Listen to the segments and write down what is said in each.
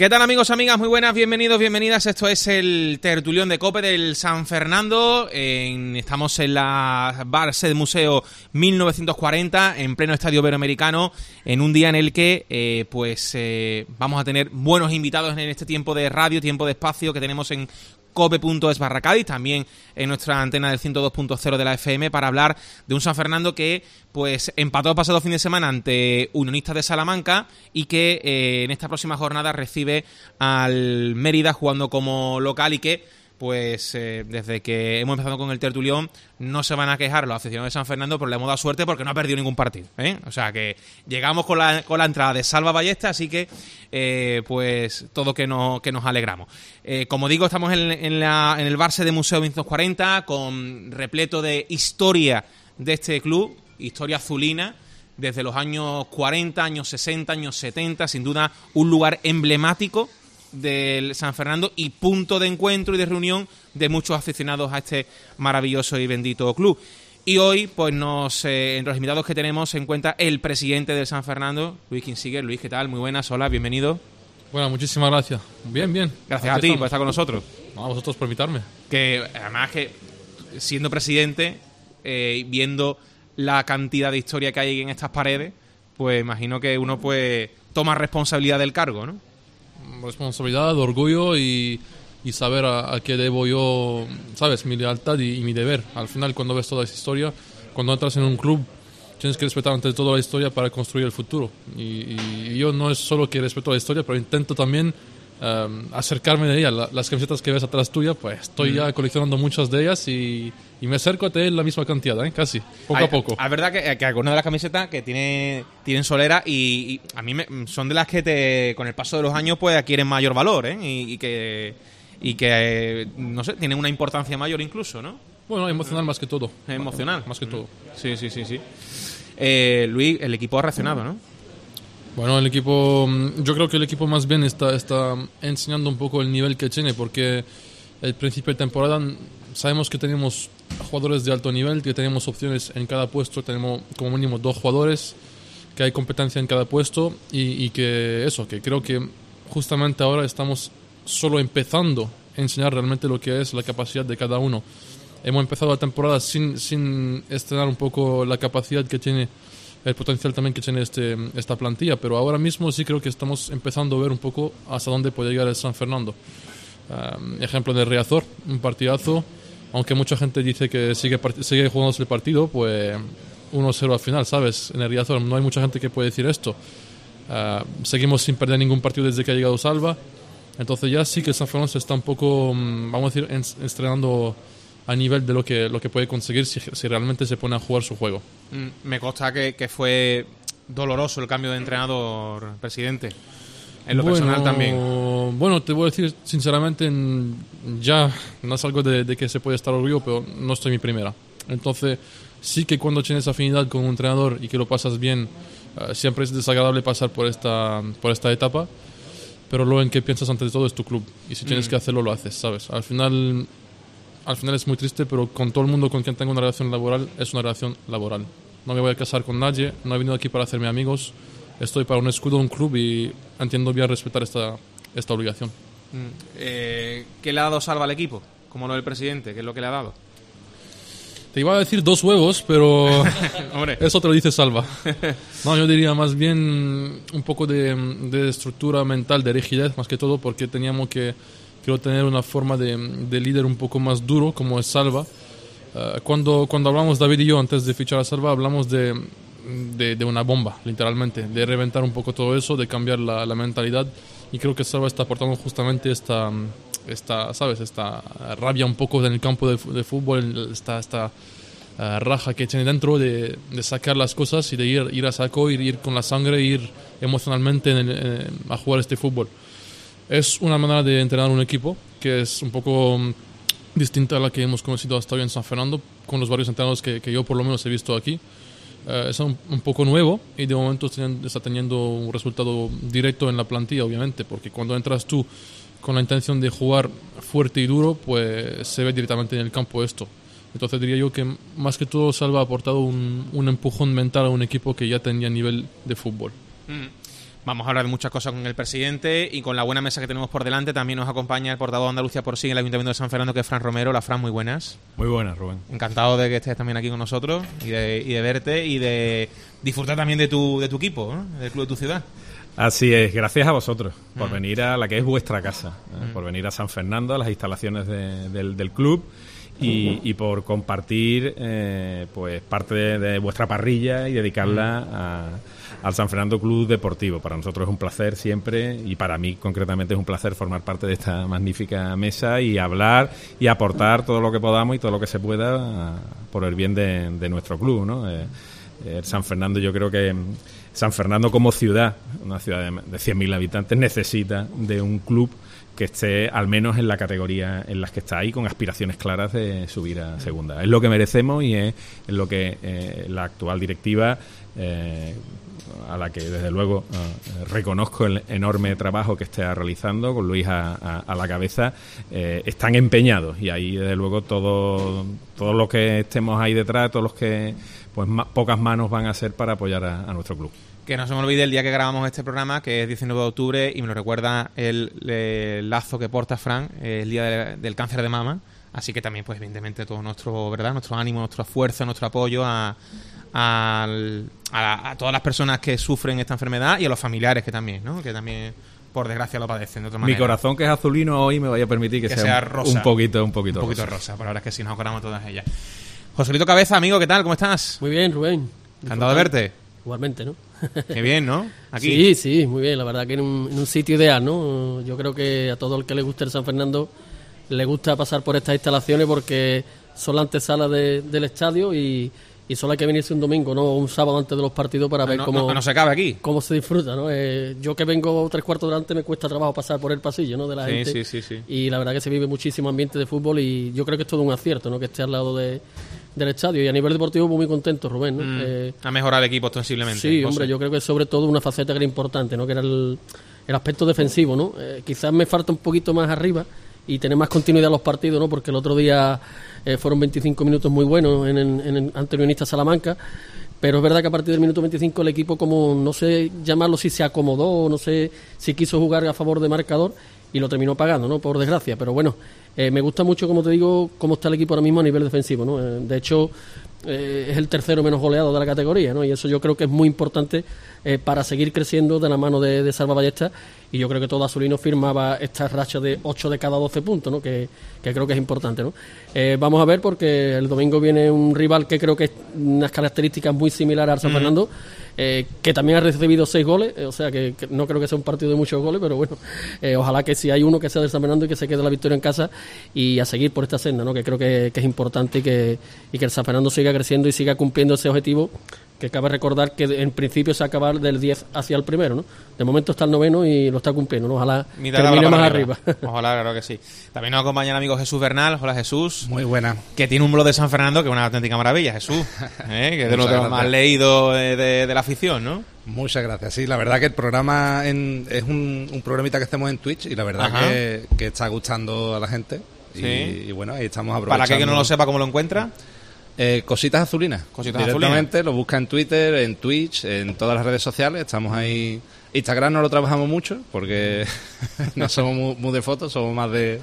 ¿Qué tal, amigos, amigas? Muy buenas, bienvenidos, bienvenidas. Esto es el tertulión de COPE del San Fernando. Estamos en la Barça Museo 1940, en pleno Estadio Iberoamericano, en un día en el que vamos a tener buenos invitados en este tiempo de radio, tiempo de espacio que tenemos en cope.es/Cádiz, también en nuestra antena del 102.0 de la FM, para hablar de un San Fernando que pues empató el pasado fin de semana ante Unionistas de Salamanca y que en esta próxima jornada recibe al Mérida jugando como local y que pues desde que hemos empezado con el tertulión no se van a quejar los aficionados de San Fernando, pero le hemos dado suerte porque no ha perdido ningún partido, ¿eh? O sea que llegamos con la entrada de Salva Ballesta, así que pues todo que nos alegramos. Como digo, estamos en el Barça de Museo 1940, con repleto de historia de este club, historia azulina, desde los años 40, años 60, años 70, sin duda un lugar emblemático del San Fernando y punto de encuentro y de reunión de muchos aficionados a este maravilloso y bendito club. Y hoy, pues entre los invitados que tenemos se encuentra el presidente del San Fernando, Luis Kinsiger. Luis, ¿qué tal? Muy buenas, hola, bienvenido. Bueno, muchísimas gracias. Bien. Gracias a ti por estar con nosotros. A vosotros por invitarme. Que además que siendo presidente, viendo la cantidad de historia que hay en estas paredes, pues imagino que uno pues toma responsabilidad del cargo, ¿no? Responsabilidad, orgullo y saber a qué debo yo, ¿sabes? Mi lealtad y mi deber. Al final, cuando ves toda esa historia, cuando entras en un club, tienes que respetar ante todo la historia para construir el futuro. Y yo no es solo que respeto la historia, pero intento también acercarme de ella. Las camisetas que ves atrás tuya, pues estoy ya coleccionando muchas de ellas y me acerco a tener la misma cantidad, casi, poco a poco. Es verdad que algunas de las camisetas que tienen solera y a mí son de las que con el paso de los años pues adquieren mayor valor, y que no sé, tienen una importancia mayor incluso, ¿no? Bueno, emocional más que todo. Emocional. Más que todo. Sí. Luis, el equipo ha reaccionado, ¿no? Bueno, el equipo, yo creo que el equipo más bien está enseñando un poco el nivel que tiene, porque el principio de temporada sabemos que tenemos jugadores de alto nivel, que tenemos opciones en cada puesto, tenemos como mínimo 2 jugadores, que hay competencia en cada puesto y que creo que justamente ahora estamos solo empezando a enseñar realmente lo que es la capacidad de cada uno. Hemos empezado la temporada sin estrenar un poco la capacidad que tiene, el potencial también que tiene esta plantilla, pero ahora mismo sí creo que estamos empezando a ver un poco hasta dónde puede llegar el San Fernando. Ejemplo de Riazor, un partidazo, aunque mucha gente dice que sigue jugándose el partido, pues 1-0 al final, ¿sabes? En el Riazor no hay mucha gente que puede decir esto. Seguimos sin perder ningún partido desde que ha llegado Salva, entonces ya sí que el San Fernando se está un poco, vamos a decir, estrenando a nivel de lo que puede conseguir si realmente se pone a jugar su juego. Me consta que fue doloroso el cambio de entrenador, presidente. En lo personal también. Bueno, te voy a decir sinceramente, ya no es algo de que se puede estar orgulloso, pero no estoy mi primera. Entonces, sí que cuando tienes afinidad con un entrenador y que lo pasas bien, siempre es desagradable pasar por esta etapa, pero lo en que piensas ante todo es tu club. Y si tienes que hacerlo, lo haces, ¿sabes? Al final es muy triste, pero con todo el mundo con quien tengo una relación laboral, es una relación laboral. No me voy a casar con nadie, no he venido aquí para hacerme amigos, estoy para un escudo, un club y entiendo bien respetar esta obligación. ¿Qué le ha dado Salva al equipo? Como lo del presidente, ¿qué es lo que le ha dado? Te iba a decir 2 huevos, pero eso te lo dice Salva. No, yo diría más bien un poco de estructura mental, de rigidez, más que todo, porque teníamos que tener una forma de líder un poco más duro, como es Salva. Cuando hablamos David y yo antes de fichar a Salva, hablamos de una bomba, literalmente, de reventar un poco todo eso, de cambiar la mentalidad, y creo que Salva está aportando justamente esta rabia un poco en el campo de fútbol, esta raja que tiene dentro de sacar las cosas y de ir a saco, ir con la sangre, ir emocionalmente a jugar este fútbol. Es una manera de entrenar un equipo que es un poco distinta a la que hemos conocido hasta hoy en San Fernando, con los varios entrenadores que yo por lo menos he visto aquí. Es un poco nuevo y de momento está teniendo un resultado directo en la plantilla, obviamente, porque cuando entras tú con la intención de jugar fuerte y duro, pues se ve directamente en el campo esto. Entonces diría yo que más que todo Salva ha aportado un empujón mental a un equipo que ya tenía nivel de fútbol. Vamos a hablar de muchas cosas con el presidente y con la buena mesa que tenemos por delante. También nos acompaña el portavoz de Andalucía por sí en el Ayuntamiento de San Fernando, que es Fran Romero. La Fran, muy buenas. Muy buenas, Rubén. Encantado de que estés también aquí con nosotros y de verte y de disfrutar también de tu equipo, ¿no? Del club de tu ciudad. Así es, gracias a vosotros por venir a la que es vuestra casa, por venir a San Fernando, a las instalaciones del club y por compartir pues parte de vuestra parrilla y dedicarla al San Fernando Club Deportivo. Para nosotros es un placer siempre, y para mí concretamente es un placer formar parte de esta magnífica mesa y hablar y aportar todo lo que podamos y todo lo que se pueda por el bien de nuestro club, ¿no? San Fernando, yo creo que San Fernando como ciudad, una ciudad de 100.000 habitantes, necesita de un club que esté al menos en la categoría en las que está ahí, con aspiraciones claras de subir a segunda. Es lo que merecemos y es lo que la actual directiva, a la que desde luego reconozco el enorme trabajo que está realizando, con Luis a la cabeza, están empeñados, y ahí desde luego todos los que estemos ahí detrás, todos los que pues pocas manos van a ser para apoyar a nuestro club. Que no se me olvide el día que grabamos este programa, que es 19 de octubre, y me lo recuerda el lazo que porta Fran, el día del cáncer de mama. Así que también, pues evidentemente, todo nuestro ánimo, nuestro esfuerzo, nuestro apoyo a todas las personas que sufren esta enfermedad y a los familiares que también, ¿no? Que también, por desgracia, lo padecen de otra manera. Mi corazón, que es azulino, hoy me vaya a permitir que sea rosa, un poquito rosa. Por ahora es que sí, nos acordamos todas ellas. Joselito Cabeza, amigo, ¿qué tal? ¿Cómo estás? Muy bien, Rubén. Encantado de verte. Igualmente, ¿no? Qué bien, ¿no? Aquí. Sí, muy bien. La verdad que en un sitio ideal, ¿no? Yo creo que a todo el que le guste el San Fernando le gusta pasar por estas instalaciones, porque son la antesala del estadio y solo hay que venirse un domingo, ¿no? Un sábado antes de los partidos para ver no se acabe aquí. Cómo se disfruta, ¿no? Yo que vengo 3/4 delante, me cuesta trabajo pasar por el pasillo, ¿no? De la gente. Sí. Y la verdad que se vive muchísimo ambiente de fútbol, y yo creo que es todo un acierto, ¿no? Que esté al lado del estadio. Y a nivel deportivo, muy contento, Rubén, ¿no? Ha mejorado el equipo ostensiblemente. Sí, hombre, yo creo que sobre todo una faceta que era importante, ¿no? Que era el aspecto defensivo, ¿no? Quizás me falta un poquito más arriba y tener más continuidad en los partidos, ¿no? Porque el otro día fueron 25 minutos muy buenos ante Unionista Salamanca, pero es verdad que a partir del minuto 25 el equipo, como no sé llamarlo, si se acomodó, no sé si quiso jugar a favor de marcador, y lo terminó pagando, ¿no? Por desgracia. Pero bueno, me gusta mucho, como te digo, cómo está el equipo ahora mismo a nivel defensivo, ¿no? De hecho, es el tercero menos goleado de la categoría, ¿no? Y eso yo creo que es muy importante para seguir creciendo de la mano de Salva Ballesta. Y yo creo que todo azulino firmaba esta racha de 8 de cada 12 puntos, ¿no? Que creo que es importante, ¿no? Vamos a ver, porque el domingo viene un rival que creo que es unas características muy similares al San Fernando, que también ha recibido 6 goles, o sea que no creo que sea un partido de muchos goles, pero bueno, ojalá que si hay uno que sea del San Fernando y que se quede la victoria en casa, y a seguir por esta senda, ¿no? Que creo que es importante, y que el San Fernando siga creciendo y siga cumpliendo ese objetivo, que cabe recordar que en principio se acaba del 10 hacia el primero, ¿no? De momento está el noveno y lo está cumpliendo, ¿no? Ojalá termine más arriba. Ojalá, claro que sí. También nos acompaña el amigo Jesús Bernal. Hola, Jesús. Muy buena. Que tiene un blog de San Fernando que es una auténtica maravilla, Jesús. Que es de los más leídos de la afición, ¿no? Muchas gracias. Sí, la verdad que el programa es un programita que hacemos en Twitch, y la verdad que está gustando a la gente. Sí. Y bueno, ahí estamos aprovechando. Para que no lo sepa, ¿cómo lo encuentra? Cositas Azulinas. Directamente lo busca en Twitter, en Twitch, en todas las redes sociales. Estamos ahí. Instagram no lo trabajamos mucho porque no somos muy de fotos, somos más de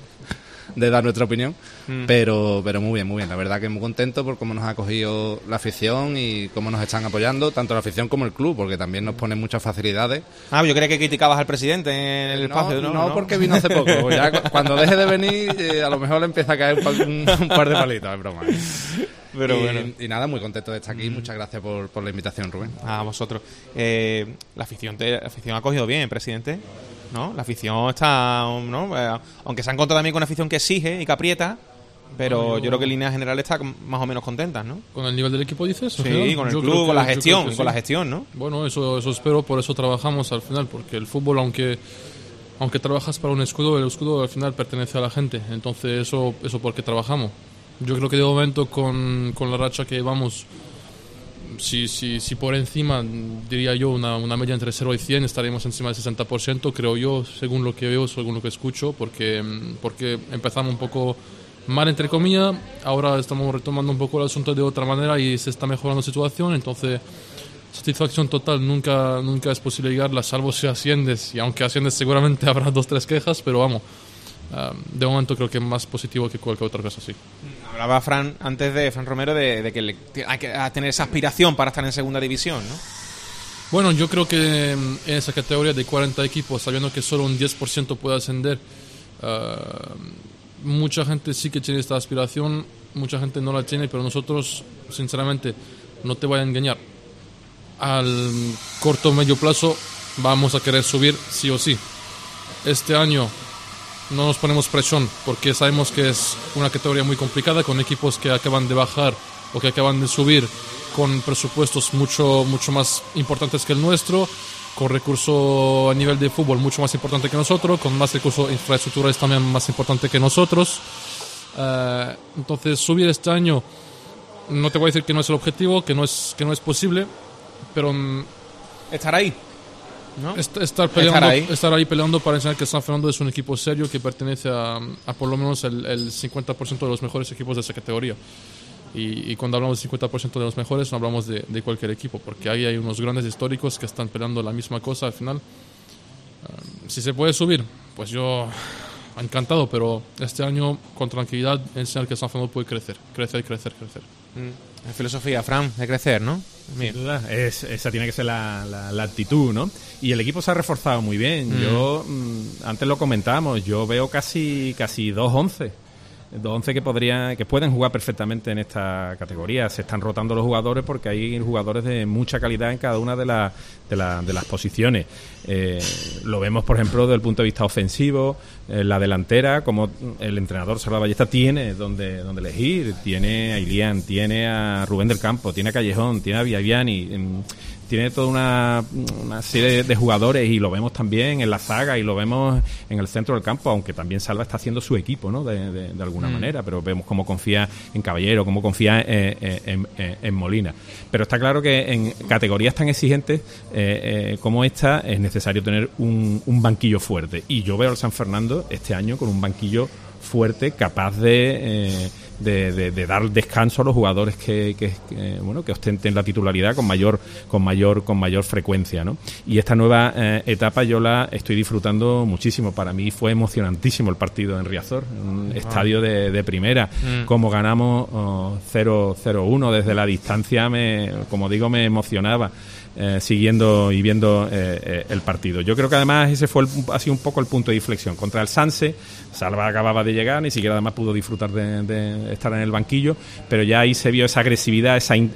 dar nuestra opinión. Pero muy bien. La verdad que muy contento por cómo nos ha acogido la afición y cómo nos están apoyando, tanto la afición como el club, porque también nos ponen muchas facilidades. Yo creía que criticabas al presidente en el espacio. No, porque vino hace poco. Ya cuando deje de venir, a lo mejor le empieza a caer un par de palitos, es broma. Pero bueno. Y nada, muy contento de estar aquí. Muchas gracias por la invitación, Rubén. A vosotros. La afición ha cogido bien, presidente, ¿no? La afición está, ¿no? Aunque se ha encontrado también con una afición que exige y que aprieta, pero yo creo que en líneas generales está más o menos contentas, ¿no? ¿Con el nivel del equipo dices? Sí, con el club, con la gestión, ¿no? Bueno, eso espero, por eso trabajamos al final, porque el fútbol, aunque trabajas para un escudo, el escudo al final pertenece a la gente, entonces eso por qué trabajamos. Yo creo que de momento con la racha que vamos, si por encima, diría yo, una media entre 0 y 100, estaremos encima del 60%, creo yo, según lo que veo, según lo que escucho, porque empezamos un poco mal, entre comillas, ahora estamos retomando un poco el asunto de otra manera y se está mejorando la situación, entonces satisfacción total. Nunca es posible llegarla, salvo si asciendes, y aunque asciendes seguramente habrá 2-3 quejas, pero vamos, de momento creo que más positivo que cualquier otra cosa, sí. Hablaba Fran Romero de que hay que tener esa aspiración para estar en segunda división, ¿no? Bueno, yo creo que en esa categoría de 40 equipos, sabiendo que solo un 10% puede ascender, mucha gente sí que tiene esta aspiración, mucha gente no la tiene, pero nosotros, sinceramente, no te voy a engañar, al corto o medio plazo vamos a querer subir sí o sí. Este año no nos ponemos presión porque sabemos que es una categoría muy complicada, con equipos que acaban de bajar o que acaban de subir, con presupuestos mucho más importantes que el nuestro, con recursos a nivel de fútbol mucho más importante que nosotros, con más recursos infraestructurales también más importante que nosotros. Entonces subir este año, no te voy a decir que no es el objetivo, que no es posible, pero estar ahí, ¿no? Estar ahí peleando para enseñar que San Fernando es un equipo serio que pertenece a por lo menos el 50% de los mejores equipos de esa categoría. Y cuando hablamos del 50% de los mejores, no hablamos de cualquier equipo, porque ahí hay unos grandes históricos que están peleando la misma cosa al final. Si se puede subir, pues yo encantado, pero este año con tranquilidad enseñar que San Fernando puede crecer. La filosofía, Fran, de crecer, ¿no? Sin duda, esa tiene que ser la actitud, ¿no? Y el equipo se ha reforzado muy bien. Yo, antes lo comentábamos, yo veo casi 2-11 que pueden jugar perfectamente en esta categoría. Se están rotando los jugadores porque hay jugadores de mucha calidad en cada una de las posiciones. Lo vemos, por ejemplo, desde el punto de vista ofensivo, la delantera, como el entrenador Salva Ballesta tiene donde elegir. Tiene a Ilián, tiene a Rubén del Campo, tiene a Callejón, tiene a Villaviani, tiene toda una serie de jugadores, y lo vemos también en la zaga y lo vemos en el centro del campo, aunque también Salva está haciendo su equipo, ¿no? de alguna manera, pero vemos cómo confía en Caballero, cómo confía en Molina. Pero está claro que en categorías tan exigentes como esta es necesario tener un banquillo fuerte, y yo veo al San Fernando este año con un banquillo fuerte, capaz de dar descanso a los jugadores que ostenten la titularidad con mayor frecuencia, ¿no? Y esta nueva etapa yo la estoy disfrutando muchísimo. Para mí fue emocionantísimo el partido en Riazor, un estadio de primera. Como ganamos 0-1 desde la distancia, me emocionaba siguiendo y viendo el partido. Yo creo que además ese ha sido un poco el punto de inflexión. Contra el Sanse, Salva acababa de llegar, ni siquiera además pudo disfrutar de estar en el banquillo, pero ya ahí se vio esa agresividad,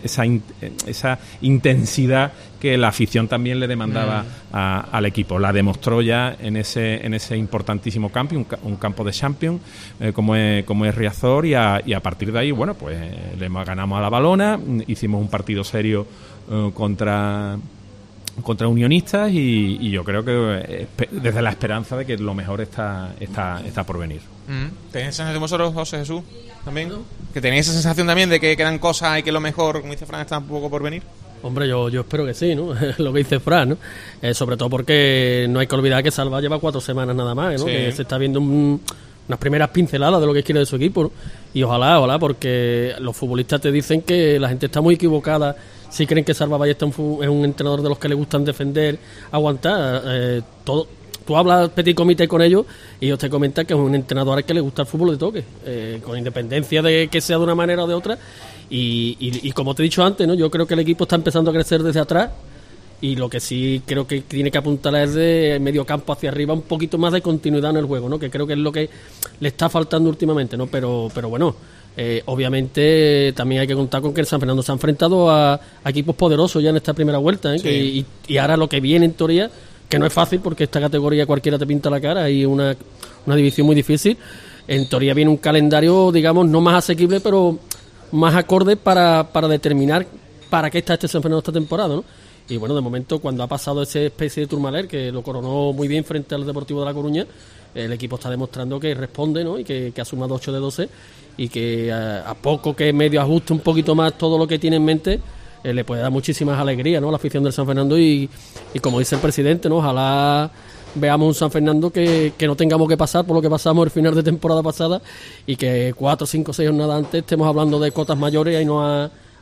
esa intensidad que la afición también le demandaba al equipo. La demostró ya en ese importantísimo campo, un campo de Champions como es Riazor, y a partir de ahí, bueno, pues le ganamos a la Balona, hicimos un partido serio contra Unionistas, y yo creo que desde la esperanza de que lo mejor está por venir. ¿Tenéis esa sensación vosotros, José Jesús, también? ¿Que tenéis esa sensación también de que quedan cosas y que lo mejor, como dice Fran, está un poco por venir? Hombre, yo espero que sí, ¿no? Lo que dice Fran, ¿no? Sobre todo porque no hay que olvidar que Salva lleva 4 semanas nada más, ¿no? Sí. Que se está viendo unas primeras pinceladas de lo que quiere de su equipo, ¿no? Y ojalá, porque los futbolistas te dicen que la gente está muy equivocada si creen que Salva Ballesta es un entrenador de los que le gustan defender, aguantar. Tú hablas petit comité con ellos y ellos te comentan que es un entrenador al que le gusta el fútbol de toque, con independencia de que sea de una manera o de otra. Y como te he dicho antes, ¿no? Yo creo que el equipo está empezando a crecer desde atrás, y lo que sí creo que tiene que apuntar es de medio campo hacia arriba un poquito más de continuidad en el juego, ¿no? Que creo que es lo que le está faltando últimamente, ¿no? Pero bueno, obviamente también hay que contar con que el San Fernando se ha enfrentado a equipos poderosos ya en esta primera vuelta, ¿eh? Sí. Y ahora lo que viene en teoría, que no es fácil porque esta categoría cualquiera te pinta la cara, y una división muy difícil. En teoría viene un calendario, digamos, no más asequible, pero más acorde para determinar para qué está este San Fernando esta temporada, ¿no? Y bueno, de momento, cuando ha pasado ese especie de Tourmalet, que lo coronó muy bien frente al Deportivo de La Coruña, el equipo está demostrando que responde, ¿no? Y que ha sumado 8 de 12, y que a poco que medio ajuste un poquito más todo lo que tiene en mente, le puede dar muchísimas alegrías, ¿no? A la afición del San Fernando, y como dice el presidente, ¿no? Ojalá veamos un San Fernando que no tengamos que pasar por lo que pasamos el final de temporada pasada, y que 4, 5, 6 jornadas antes estemos hablando de cotas mayores y no a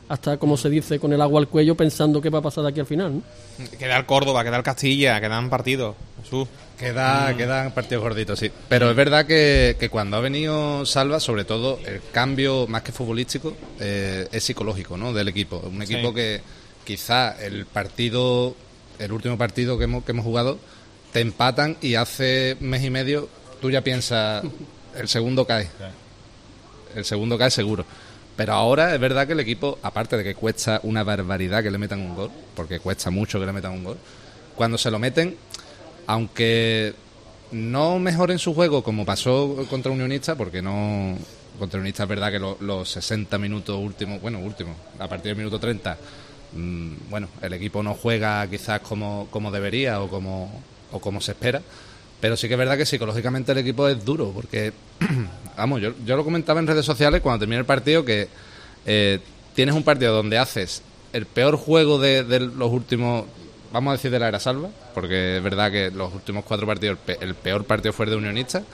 hasta, como se dice, con el agua al cuello pensando qué va a pasar de aquí al final, ¿no? Queda el Córdoba, queda el Castilla, quedan partidos. Jesús. Quedan partidos gorditos, sí. Pero es verdad que cuando ha venido Salva, sobre todo, el cambio, más que futbolístico, es psicológico, ¿no? Del equipo. Un equipo que quizá el último partido que hemos jugado, te empatan y hace mes y medio tú ya piensas, el segundo cae. El segundo cae seguro. Pero ahora es verdad que el equipo, aparte de que cuesta una barbaridad que le metan un gol, porque cuesta mucho que le metan un gol, cuando se lo meten, aunque no mejoren su juego como pasó contra Unionista, porque no... Contra Unionista es verdad que los 60 minutos últimos, a partir del minuto 30, el equipo no juega quizás como debería o como se espera, pero sí que es verdad que psicológicamente el equipo es duro, porque, vamos, yo lo comentaba en redes sociales cuando termina el partido, que tienes un partido donde haces el peor juego de los últimos, vamos a decir, de la era Salva, porque es verdad que los últimos 4 partidos, el peor partido fue el de Unionista.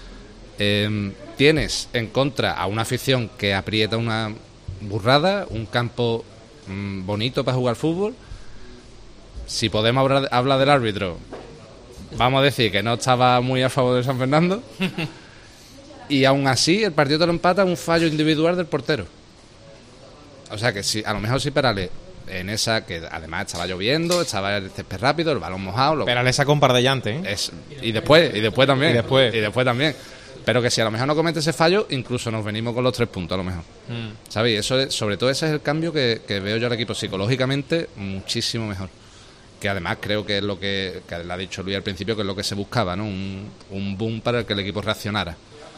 Tienes en contra a una afición que aprieta una burrada, un campo bonito para jugar fútbol. Si podemos hablar del árbitro, vamos a decir que no estaba muy a favor de San Fernando. Y aún así el partido te lo empata un fallo individual del portero. O sea que a lo mejor si Perales, en esa que además estaba lloviendo, estaba el césped rápido, el balón mojado, Perales sacó un par de llantes, y después también. Y después también. Pero que si a lo mejor no comete ese fallo, incluso nos venimos con los 3 puntos a lo mejor. ¿Sabéis? Eso sobre todo ese es el cambio que veo yo al equipo psicológicamente muchísimo mejor. Que además creo que es lo que le ha dicho Luis al principio, que es lo que se buscaba, ¿no? Un boom para el que el equipo reaccionara.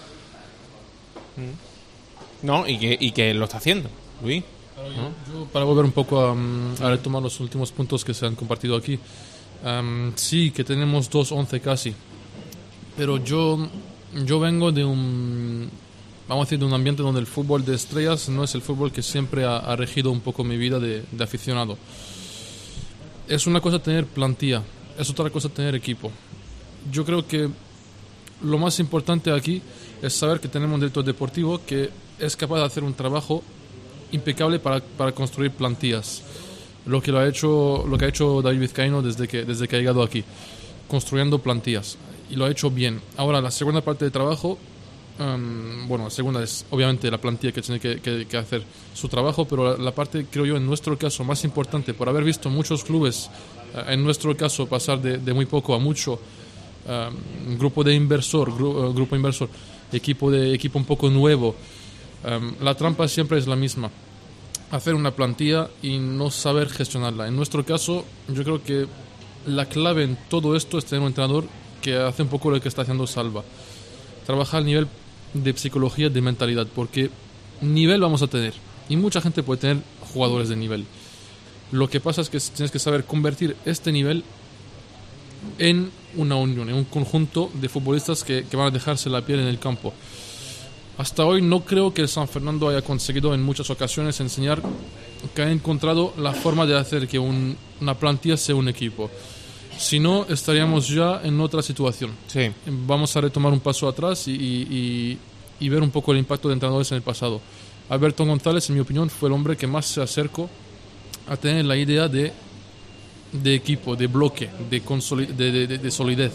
No, y que lo está haciendo, Luis. Yo, para volver un poco a retomar los últimos puntos que se han compartido aquí, sí que tenemos 2-11 casi, pero yo vengo de un ambiente donde el fútbol de estrellas no es el fútbol que siempre ha regido un poco mi vida de aficionado. Es una cosa tener plantilla, es otra cosa tener equipo. Yo creo que lo más importante aquí es saber que tenemos un director deportivo que es capaz de hacer un trabajo impecable para construir plantillas. Lo que ha hecho David Vizcaíno desde que ha llegado aquí, construyendo plantillas, y lo ha hecho bien. Ahora, la segunda parte del trabajo, la segunda es obviamente la plantilla que tiene que hacer su trabajo, pero la parte, creo yo, en nuestro caso más importante, por haber visto muchos clubes, en nuestro caso pasar de muy poco a mucho, grupo inversor, equipo un poco nuevo, la trampa siempre es la misma: hacer una plantilla y no saber gestionarla. En nuestro caso, yo creo que la clave en todo esto es tener un entrenador que hace un poco lo que está haciendo Salva, trabajar al nivel de psicología, de mentalidad, porque nivel vamos a tener, y mucha gente puede tener jugadores de nivel. Lo que pasa es que tienes que saber convertir este nivel en una unión, en un conjunto de futbolistas que van a dejarse la piel en el campo. Hasta hoy no creo que el San Fernando haya conseguido en muchas ocasiones enseñar que ha encontrado la forma de hacer que una plantilla sea un equipo. Si no, estaríamos ya en otra situación. Sí. Vamos a retomar un paso atrás y ver un poco el impacto de entrenadores en el pasado. Alberto González, en mi opinión, fue el hombre que más se acercó a tener la idea de equipo, de bloque, de solidez.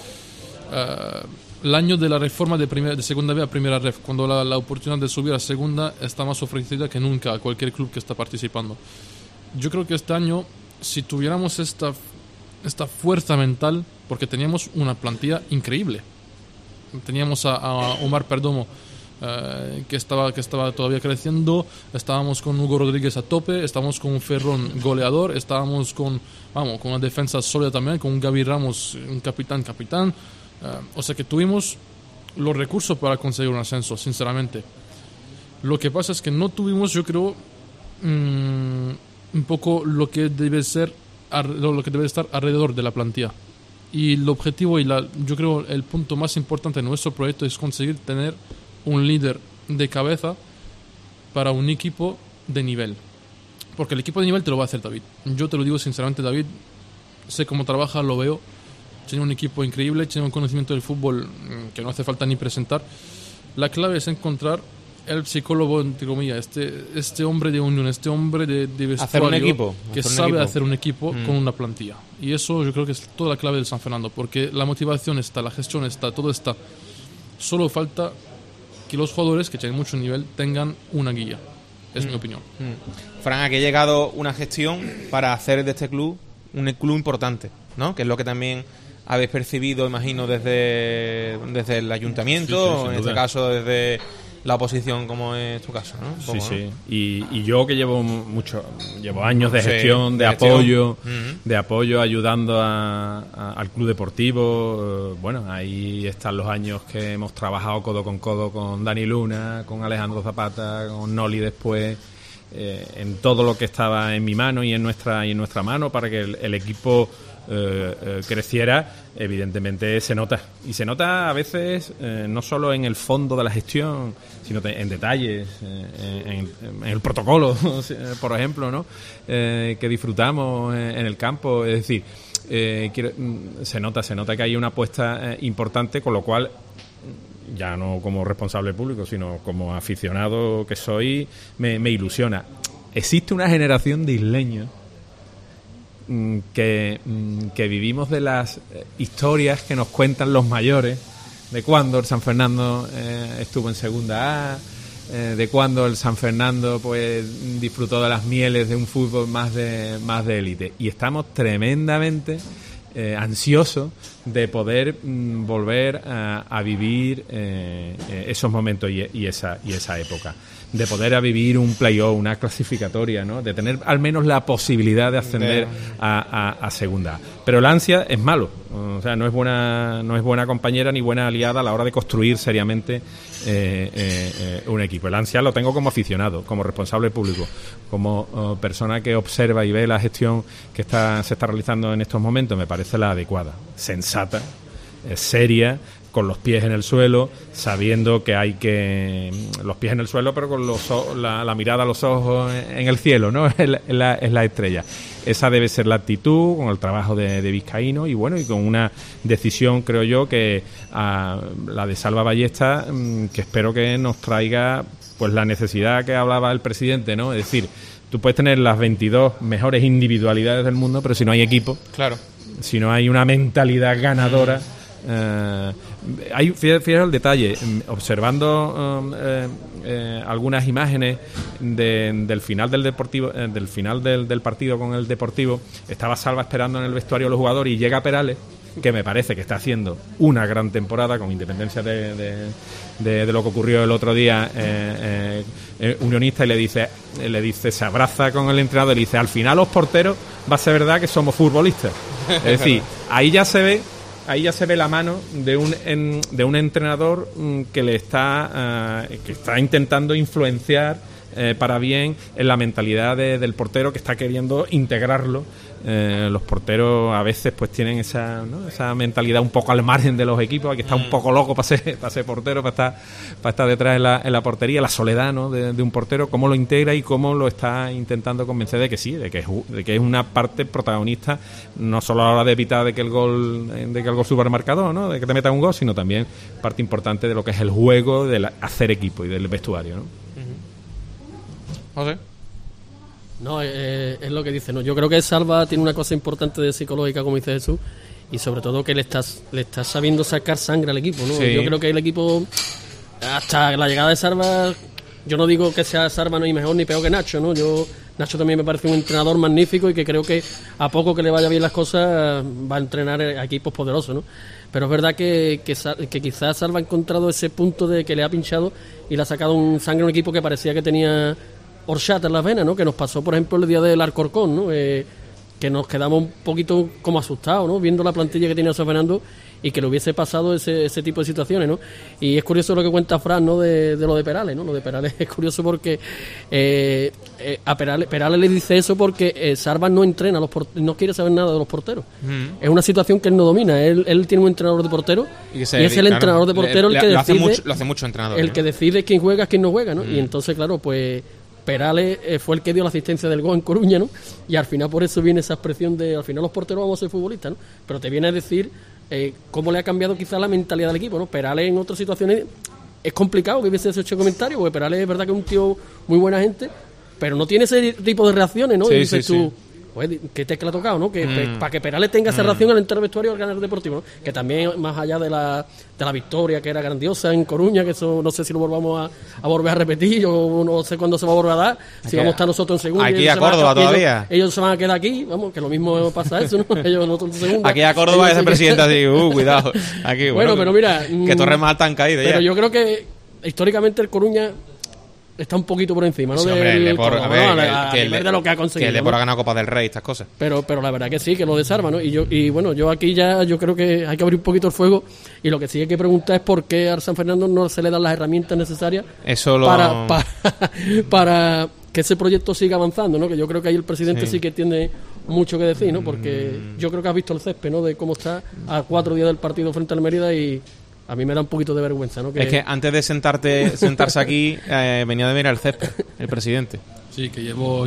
El año de la reforma de segunda B a primera ref, cuando la oportunidad de subir a segunda está más ofrecida que nunca a cualquier club que está participando. Yo creo que este año, si tuviéramos esta fuerza mental, porque teníamos una plantilla increíble. Teníamos a Omar Perdomo, que estaba todavía creciendo, estábamos con Hugo Rodríguez a tope, estábamos con un Ferrón goleador, estábamos con una defensa sólida también, con un Gaby Ramos, un capitán. O sea que tuvimos los recursos para conseguir un ascenso, sinceramente. Lo que pasa es que no tuvimos, yo creo, un poco lo que debe estar alrededor de la plantilla. Y el objetivo yo creo el punto más importante de nuestro proyecto es conseguir tener un líder de cabeza para un equipo de nivel. Porque el equipo de nivel te lo va a hacer David. Yo te lo digo sinceramente, David, sé cómo trabaja, lo veo. Tiene un equipo increíble, tiene un conocimiento del fútbol que no hace falta ni presentar. La clave es encontrar el psicólogo, entre comillas, este hombre de unión, este hombre de vestuario, hacer un equipo, que sabe hacer un equipo con una plantilla. Y eso yo creo que es toda la clave del San Fernando, porque la motivación está, la gestión está, todo está. Solo falta que los jugadores que tienen mucho nivel tengan una guía. Es mi opinión. Fran, aquí ha llegado una gestión para hacer de este club un club importante, ¿no? Que es lo que también habéis percibido, imagino, desde el ayuntamiento, en este caso desde la oposición, como es tu caso, ¿no? Sí, sí. Y yo que llevo años de gestión, de apoyo, ayudando al club deportivo. Bueno, ahí están los años que hemos trabajado codo con Dani Luna, con Alejandro Zapata, con Noli después, en todo lo que estaba en mi mano y en nuestra mano para que el equipo creciera. Evidentemente se nota, y se nota a veces no solo en el fondo de la gestión, sino en detalles, en el protocolo, por ejemplo, ¿no? Que disfrutamos en el campo. Es decir, se nota que hay una apuesta importante, con lo cual, ya no como responsable público, sino como aficionado que soy, me ilusiona. Existe una generación de isleños que vivimos de las historias que nos cuentan los mayores, de cuando el San Fernando estuvo en Segunda A, de cuando el San Fernando pues disfrutó de las mieles de un fútbol más de élite, y estamos tremendamente ansiosos de poder volver a vivir esos momentos y esa época, de poder vivir un play-off, una clasificatoria, ¿no? De tener al menos la posibilidad de ascender a segunda. Pero el ansia es malo, o sea, no es buena compañera ni buena aliada a la hora de construir seriamente un equipo. El ansia lo tengo como aficionado, como responsable público, como persona que observa y ve la gestión que se está realizando en estos momentos. Me parece la adecuada, sensata, seria, con los pies en el suelo, sabiendo que hay que... Los pies en el suelo, pero con la mirada, los ojos en el cielo, ¿no? Es la estrella. Esa debe ser la actitud, con el trabajo de Vizcaíno, y bueno, y con una decisión, creo yo, que la de Salva Ballesta, que espero que nos traiga pues la necesidad que hablaba el presidente, ¿no? Es decir, tú puedes tener las 22 mejores individualidades del mundo, pero si no hay equipo, claro, si no hay una mentalidad ganadora... Fíjate el detalle, observando algunas imágenes del final del Deportivo, del final del partido con el Deportivo. Estaba Salva esperando en el vestuario a los jugadores y llega Perales, que me parece que está haciendo una gran temporada, con independencia de lo que ocurrió el otro día, Unionista, y le dice, se abraza con el entrenador y le dice: al final los porteros va a ser verdad que somos futbolistas. Es decir, ahí ya se ve la mano de un entrenador que está intentando influenciar para bien en la mentalidad del portero, que está queriendo integrarlo. Los porteros a veces pues tienen esa mentalidad un poco al margen de los equipos. Hay que estar un poco loco para ser portero, para estar detrás en la portería. La soledad, ¿no? de un portero, cómo lo integra y cómo lo está intentando convencer de que sí, de que es una parte protagonista, no solo a la hora de evitar de que el gol supermarcador, ¿no? De que te meta un gol, sino también parte importante de lo que es el juego, del hacer equipo y del vestuario, ¿no? José. No, es lo que dice, ¿no? Yo creo que Salva tiene una cosa importante de psicológica, como dice Jesús, y sobre todo que le está sabiendo sacar sangre al equipo, ¿no? Sí. Yo creo que el equipo, hasta la llegada de Salva, yo no digo que sea Salva ni mejor ni peor que Nacho, ¿no? Nacho también me parece un entrenador magnífico, y que creo que a poco que le vaya bien las cosas va a entrenar a equipos poderosos, ¿no? Pero es verdad que quizás Salva ha encontrado ese punto de que le ha pinchado y le ha sacado un sangre a un equipo que parecía que tenía horchata en las venas, ¿no? Que nos pasó, por ejemplo, el día del Alcorcón, ¿no? Que nos quedamos un poquito como asustados, ¿no? Viendo la plantilla que tenía San Fernando, y que le hubiese pasado ese tipo de situaciones, ¿no? Y es curioso lo que cuenta Fran, ¿no? De lo de Perales, ¿no? Lo de Perales es curioso porque a Perales le dice eso porque Salva no entrena no quiere saber nada de los porteros. Es una situación que él no domina. Él tiene un entrenador de portero, y es el entrenador de portero el que decide. Lo hace mucho entrenador, el, ¿no? Que decide quién juega, quién no juega, ¿no? Y entonces, claro, pues Perales fue el que dio la asistencia del gol en Coruña, ¿no? Y al final por eso viene esa expresión de: al final los porteros vamos a ser futbolistas, ¿no? Pero te viene a decir cómo le ha cambiado quizás la mentalidad del equipo, ¿no? Perales en otras situaciones es complicado que hubiese hecho comentario, porque Perales es verdad que es un tío muy buena gente, pero no tiene ese tipo de reacciones, ¿no? Sí, y dices sí, tú, oye, ¿qué tecla ha tocado, no? Para que Perales tenga esa reacción al entrar al vestuario al ganar el Deportivo, ¿no? Que también, más allá de la victoria, que era grandiosa en Coruña, que eso no sé si lo volvamos a volver a repetir, o no sé cuándo se va a volver a dar, si vamos a estar nosotros en segunda. Aquí a Córdoba todavía. Ellos se van a quedar aquí, vamos, que lo mismo pasa eso, ¿no? Ellos nosotros en segunda. Aquí a Córdoba ese presidente así, cuidado. Aquí, bueno, pero mira... Que Torres más tan caído ya. Pero yo creo que históricamente el Coruña está un poquito por encima, ¿no? Sí, hombre, el Depor, a ver, de lo que ha conseguido. Que el Depor ¿no? ha ganado Copa del Rey, estas cosas. Pero la verdad que sí, que lo desarma, ¿no? Y bueno, yo aquí ya yo creo que hay que abrir un poquito el fuego, y lo que sí hay que preguntar es por qué a San Fernando no se le dan las herramientas necesarias para que ese proyecto siga avanzando, ¿no? Que yo creo que ahí el presidente sí que tiene mucho que decir, ¿no? Porque yo creo que has visto el césped, ¿no? De cómo está a 4 días del partido frente al Mérida, y a mí me da un poquito de vergüenza, ¿no? Es que antes de sentarse aquí, venía de mirar el césped, el presidente. Sí, que llevo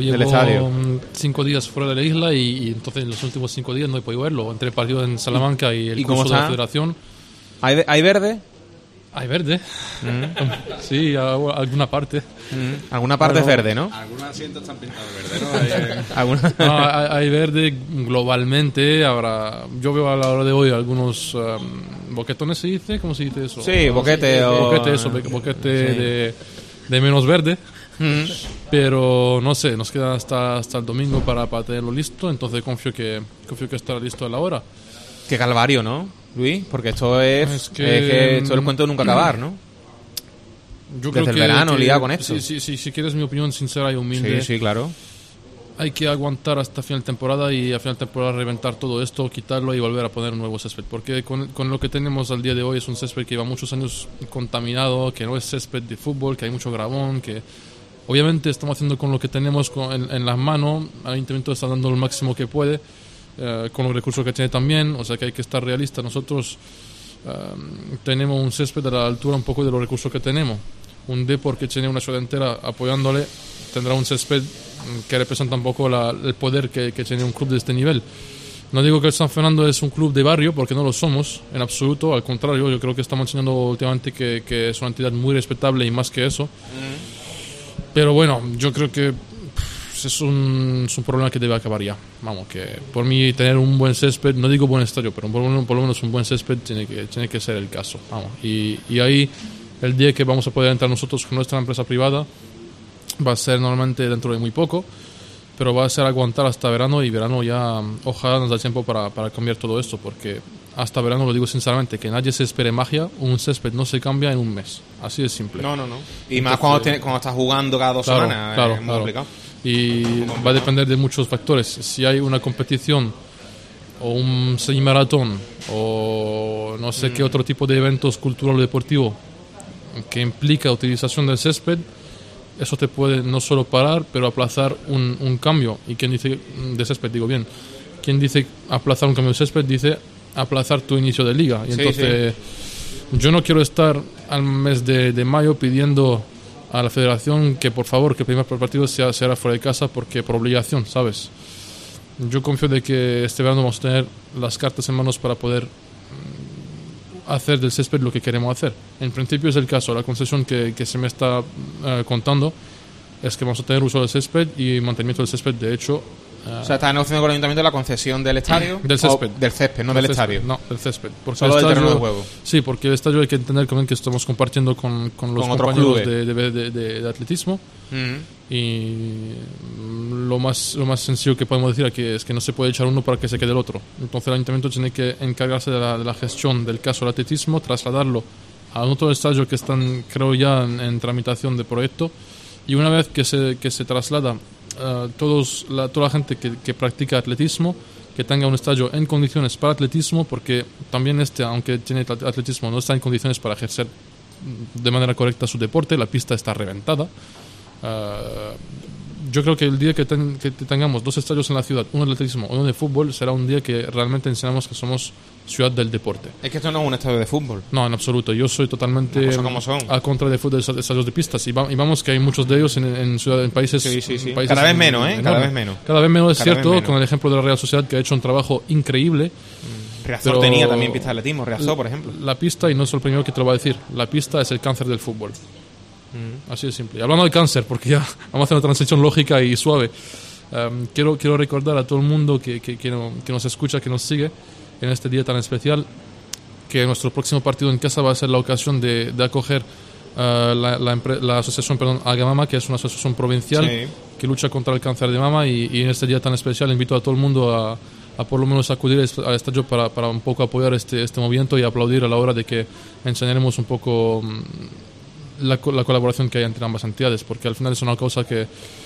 5 días fuera de la isla y entonces en los últimos 5 días no he podido verlo. Entre el partido en Salamanca y el curso de la Federación. ¿Hay verde? Hay verde. Sí, alguna parte. Alguna parte es verde, ¿no? Algunos asientos están pintados verde, ¿no? No, hay verde globalmente. Yo veo a la hora de hoy algunos boquetones, ¿se dice? ¿Cómo se dice eso? Sí, boquete boquete de menos verde. Pero no sé, nos queda hasta el domingo para tenerlo listo. Entonces confío que estará listo a la hora. Qué calvario, ¿no, Luis? Porque esto es que esto es el cuento de nunca acabar, ¿no? Yo Desde creo el verano liado con esto. Si quieres mi opinión sincera y humilde. Sí, claro. Hay que aguantar hasta final de temporada y a final de temporada reventar todo esto, quitarlo y volver a poner un nuevo césped. Porque con lo que tenemos al día de hoy es un césped que lleva muchos años contaminado, que no es césped de fútbol, que hay mucho grabón, que obviamente estamos haciendo con lo que tenemos en las manos. El Ayuntamiento está dando el máximo que puede, con los recursos que tiene también, o sea que hay que estar realista. Nosotros tenemos un césped a la altura un poco de los recursos que tenemos. Un Depor que tiene una ciudad entera apoyándole tendrá un césped que representa un poco el poder que tiene un club de este nivel. No digo que el San Fernando es un club de barrio, porque no lo somos en absoluto, al contrario, yo creo que estamos enseñando últimamente que es una entidad muy respetable y más que eso. Pero bueno, yo creo que es un problema que debe acabar ya. Vamos, que por mí tener un buen césped, no digo buen estadio, pero por lo menos un buen césped tiene que ser el caso. Vamos. Y ahí, el día que vamos a poder entrar nosotros con nuestra empresa privada, va a ser normalmente dentro de muy poco, pero va a ser aguantar hasta verano, y verano ya ojalá nos da tiempo para cambiar todo esto, porque hasta verano, lo digo sinceramente, que nadie se espere magia. Un césped no se cambia en un mes, así de simple. No. Y más cuando estás jugando cada 2 semanas, es muy complicado. Y va a depender de muchos factores. Si hay una competición o un semimaratón o no sé qué otro tipo de eventos cultural o deportivo que implica utilización del césped, eso te puede no solo parar, pero aplazar un cambio. Y quien dice de césped, digo bien, quien dice aplazar un cambio de césped dice aplazar tu inicio de liga. Y entonces yo no quiero estar al mes de mayo pidiendo a la federación que por favor que el primer partido será fuera de casa, porque por obligación, ¿sabes? Yo confío de que este verano vamos a tener las cartas en manos para poder hacer del césped lo que queremos hacer. En principio es el caso. La concesión que se me está contando es que vamos a tener uso del césped y mantenimiento del césped. De hecho, o sea, está negociando con el Ayuntamiento la concesión del estadio. Del césped. Del césped, no del estadio. No, del césped. Porque solo del terreno de juego. Sí, porque el estadio hay que entender que estamos compartiendo con los compañeros de atletismo. Y lo más sencillo que podemos decir aquí es que no se puede echar uno para que se quede el otro. Entonces el Ayuntamiento tiene que encargarse de la gestión del caso del atletismo, trasladarlo a otro estadio que están, creo, ya en tramitación de proyecto. Y una vez que se traslada toda la gente que practica atletismo, que tenga un estadio en condiciones para atletismo, porque también aunque tiene atletismo, no está en condiciones para ejercer de manera correcta su deporte. La pista está reventada. Yo creo que el día que tengamos 2 estadios en la ciudad, uno de atletismo y uno de fútbol, será un día que realmente enseñamos que somos ciudad del deporte. Es que esto no es un estadio de fútbol. No, en absoluto. Yo soy totalmente a contra de fútbol, de estadios de pistas. Y vamos que hay muchos de ellos en países... Sí. Cada vez menos, ¿eh? Cada vez menos. Cada vez menos, es cierto, con el ejemplo de la Real Sociedad, que ha hecho un trabajo increíble. Riazor tenía también pista de atletismo, Riazor, por ejemplo. La pista, y no soy el primero que te lo va a decir, la pista es el cáncer del fútbol. Así de simple. Y hablando de cáncer, porque ya vamos a hacer una transición lógica y suave, quiero recordar a todo el mundo que nos escucha, que nos sigue en este día tan especial, que nuestro próximo partido en casa va a ser la ocasión de acoger la asociación Agamama, que es una asociación provincial que lucha contra el cáncer de mama, y en este día tan especial invito a todo el mundo a por lo menos acudir al estadio para un poco apoyar este movimiento y aplaudir a la hora de que enseñaremos un poco la colaboración que hay entre ambas entidades, porque al final es una cosa que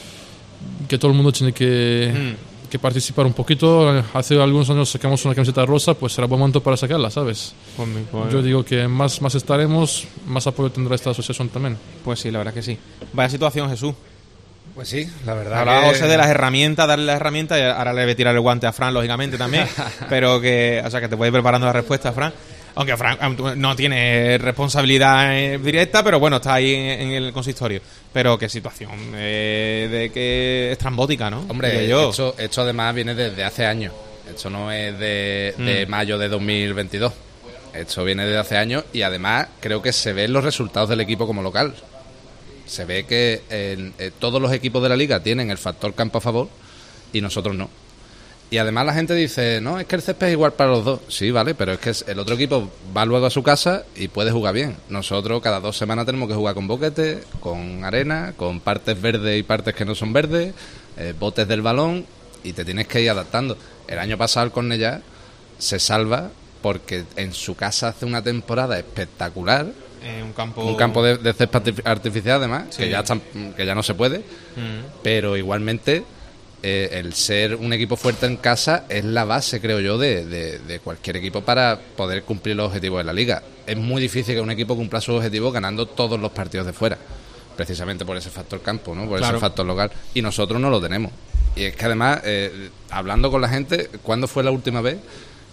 todo el mundo tiene que participar un poquito. Hace algunos años sacamos una camiseta rosa, pues será buen momento para sacarla, ¿sabes? Yo digo que más estaremos, más apoyo tendrá esta asociación también. Pues sí, la verdad que sí. Vaya situación, Jesús. Pues sí, la verdad. Hablaba José de las herramientas, darle las herramientas, y ahora le voy a tirar el guante a Fran, lógicamente, también. Pero que te puedes ir preparando la respuesta, Fran. Aunque Fran no tiene responsabilidad directa, pero bueno, está ahí en el consistorio. Pero qué situación de que estrambótica, ¿no? Hombre, esto además viene desde hace años. Esto no es de mayo de 2022. Esto viene desde hace años y además creo que se ven los resultados del equipo como local. Se ve que todos los equipos de la liga tienen el factor campo a favor y nosotros no. Y además la gente dice, no, es que el césped es igual para los dos. Sí, vale, pero es que el otro equipo va luego a su casa y puede jugar bien. Nosotros cada 2 semanas tenemos que jugar con boquete, con arena, con partes verdes y partes que no son verdes, botes del balón, y te tienes que ir adaptando. El año pasado el Cornellá se salva porque en su casa hace una temporada espectacular. Un campo de césped artificial además, sí. que ya no se puede, pero igualmente el ser un equipo fuerte en casa es la base, creo yo, de cualquier equipo para poder cumplir los objetivos de la liga. Es muy difícil que un equipo cumpla sus objetivos ganando todos los partidos de fuera, precisamente por ese factor campo, ¿no? Por ese factor local, y nosotros no lo tenemos. Y es que además, hablando con la gente, ¿cuándo fue la última vez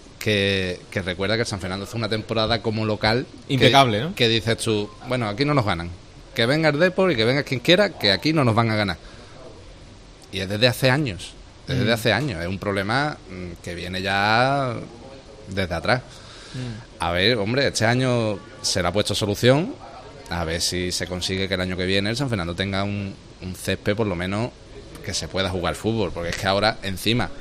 que recuerda que el San Fernando hace una temporada como local impecable, ¿no? Que dices tú, bueno, aquí no nos ganan, que venga el Depor y que venga quien quiera, que aquí no nos van a ganar? Y es desde hace años, es un problema que viene ya desde atrás. A ver, hombre, este año se le ha puesto solución, a ver si se consigue que el año que viene el San Fernando tenga un césped por lo menos que se pueda jugar fútbol, porque es que ahora encima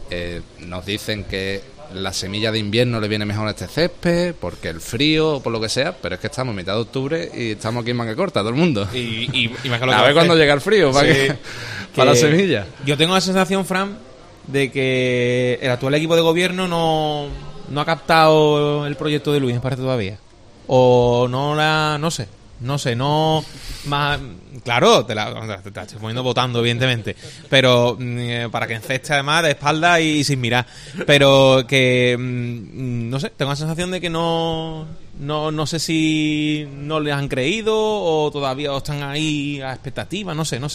nos dicen que la semilla de invierno le viene mejor a este césped porque el frío o por lo que sea, pero es que estamos en mitad de octubre y estamos aquí en manga corta todo el mundo y a ver cuándo llega el frío para la semilla. Yo tengo la sensación, Fran, de que el actual equipo de gobierno no ha captado el proyecto de Luis, me parece, todavía, o no sé, más, claro, te la estoy poniendo votando, evidentemente, pero para que enceste además de espalda y sin mirar, pero que no sé, tengo la sensación de que no sé si no les han creído o todavía están ahí a expectativa, no sé.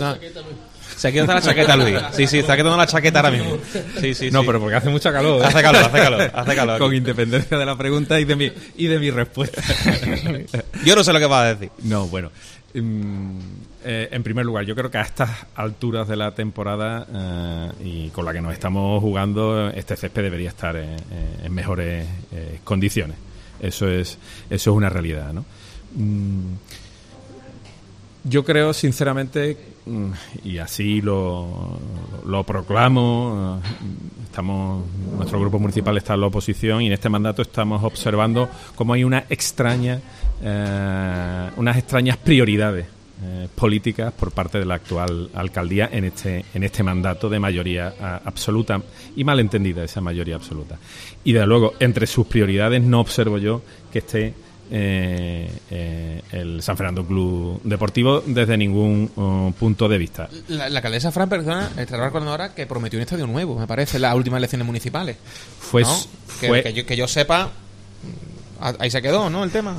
Se ha quitado la chaqueta, Luis. Sí, está quitando la chaqueta ahora mismo. Sí. No, pero porque hace mucha calor. Hace calor. Con independencia de la pregunta y de mi respuesta. Yo no sé lo que vas a decir. No, bueno. En primer lugar, yo creo que a estas alturas de la temporada y con la que nos estamos jugando, este césped debería estar en mejores condiciones. Eso es una realidad, ¿no? Yo creo, sinceramente, y así lo proclamo, nuestro grupo municipal está en la oposición y en este mandato estamos observando cómo hay unas extrañas prioridades políticas por parte de la actual alcaldía en este mandato de mayoría absoluta y malentendida esa mayoría absoluta. Y desde luego, entre sus prioridades no observo yo que esté el San Fernando Club Deportivo desde ningún punto de vista. La alcaldesa Fran, perdona, estará recordando ahora que prometió un estadio nuevo, me parece, en las últimas elecciones municipales. Que yo sepa, ahí se quedó, ¿no? El tema.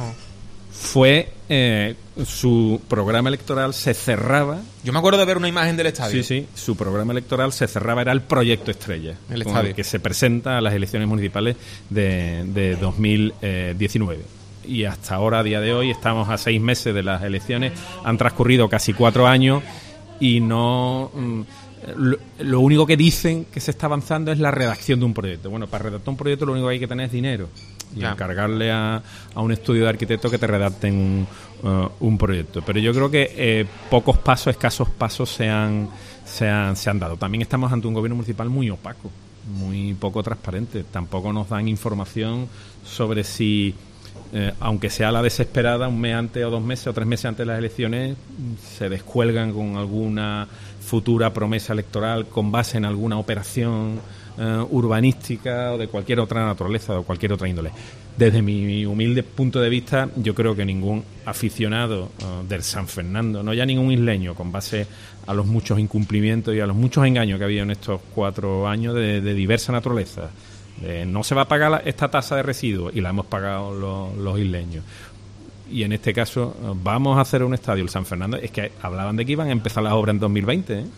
Su programa electoral se cerraba. Yo me acuerdo de ver una imagen del estadio. Sí, su programa electoral se cerraba, era el proyecto estrella, el estadio que se presenta a las elecciones municipales de 2019. Y hasta ahora, a día de hoy, estamos a 6 meses de las elecciones, han transcurrido casi 4 años y no lo único que dicen que se está avanzando es la redacción de un proyecto. Bueno, para redactar un proyecto lo único que hay que tener es dinero y encargarle a un estudio de arquitectos que te redacten un proyecto. Pero yo creo que escasos pasos se han dado. También estamos ante un gobierno municipal muy opaco, muy poco transparente. Tampoco nos dan información sobre si, aunque sea la desesperada, un mes antes o 2 meses o 3 meses antes de las elecciones, se descuelgan con alguna futura promesa electoral con base en alguna operación urbanística o de cualquier otra naturaleza o de cualquier otra índole. Desde mi humilde punto de vista, yo creo que ningún aficionado del San Fernando, no ya ningún isleño, con base a los muchos incumplimientos y a los muchos engaños que ha habido en estos 4 años de diversa naturaleza, no se va a pagar esta tasa de residuos y la hemos pagado los isleños. Y en este caso vamos a hacer un estadio, el San Fernando. Es que hablaban de que iban a empezar las obras en 2020, ¿eh?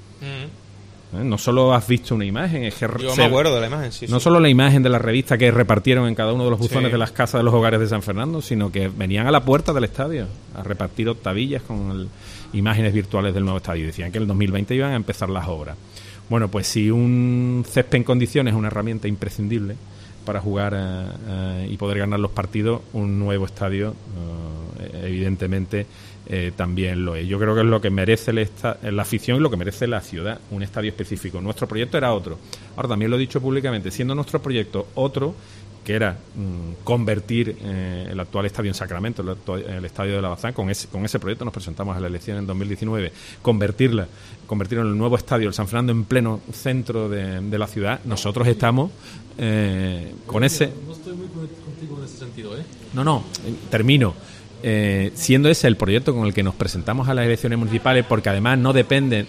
No solo has visto una imagen, es que yo me acuerdo de la imagen, no solo la imagen de la revista que repartieron en cada uno de los buzones de las casas de los hogares de San Fernando, sino que venían a la puerta del estadio a repartir octavillas con imágenes virtuales del nuevo estadio. Decían que en el 2020 iban a empezar las obras. Bueno, pues si un césped en condiciones es una herramienta imprescindible para jugar y poder ganar los partidos, un nuevo estadio evidentemente también lo es. Yo creo que es lo que merece la afición y lo que merece la ciudad, un estadio específico. Nuestro proyecto era otro. Ahora, también lo he dicho públicamente, siendo nuestro proyecto otro, que era convertir el actual estadio en Sacramento, el estadio de la Bazán, con ese proyecto nos presentamos a la elección en 2019, convertirlo en el nuevo estadio, el San Fernando, en pleno centro de la ciudad. Nosotros estamos con ese... No estoy muy contigo en ese sentido, ¿eh? No, termino. Siendo ese el proyecto con el que nos presentamos a las elecciones municipales, porque además no depende...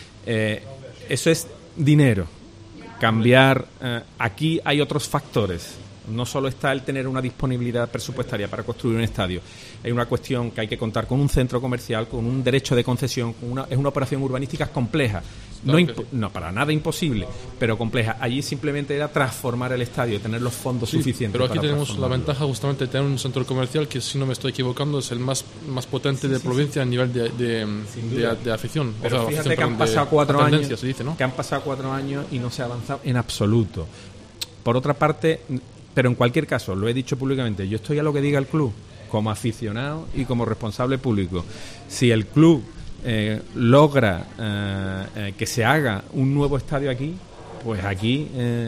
eso es dinero. Cambiar... aquí hay otros factores. No solo está el tener una disponibilidad presupuestaria para construir un estadio. Hay una cuestión que hay que contar con un centro comercial, con un derecho de concesión. Es una operación urbanística compleja. No para nada imposible, pero compleja. Allí simplemente era transformar el estadio, tener los fondos suficientes. Pero aquí tenemos la ventaja justamente de tener un centro comercial que, si no me estoy equivocando, es el más potente de provincia a nivel de afición. Pero fíjate que han pasado 4 años, se dice, ¿no? Que han pasado 4 años y no se ha avanzado en absoluto. Por otra parte, pero en cualquier caso, lo he dicho públicamente, yo estoy a lo que diga el club, como aficionado y como responsable público. Si el club logra que se haga un nuevo estadio aquí, pues aquí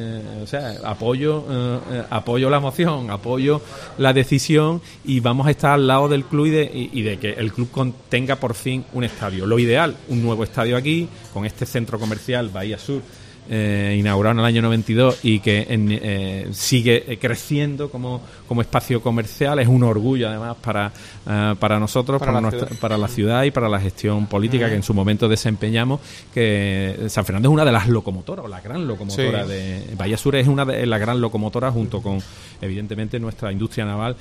apoyo la moción, apoyo la decisión y vamos a estar al lado del club y de que el club tenga por fin un estadio. Lo ideal, un nuevo estadio aquí, con este centro comercial Bahía Sur, inaugurado en el año 92 y que sigue creciendo como espacio comercial. Es un orgullo además para nosotros, para la ciudad y para la gestión política que en su momento desempeñamos, que San Fernando es una de las locomotoras, o la gran locomotora de Bahía Sur, es una de las gran locomotoras junto con evidentemente nuestra industria naval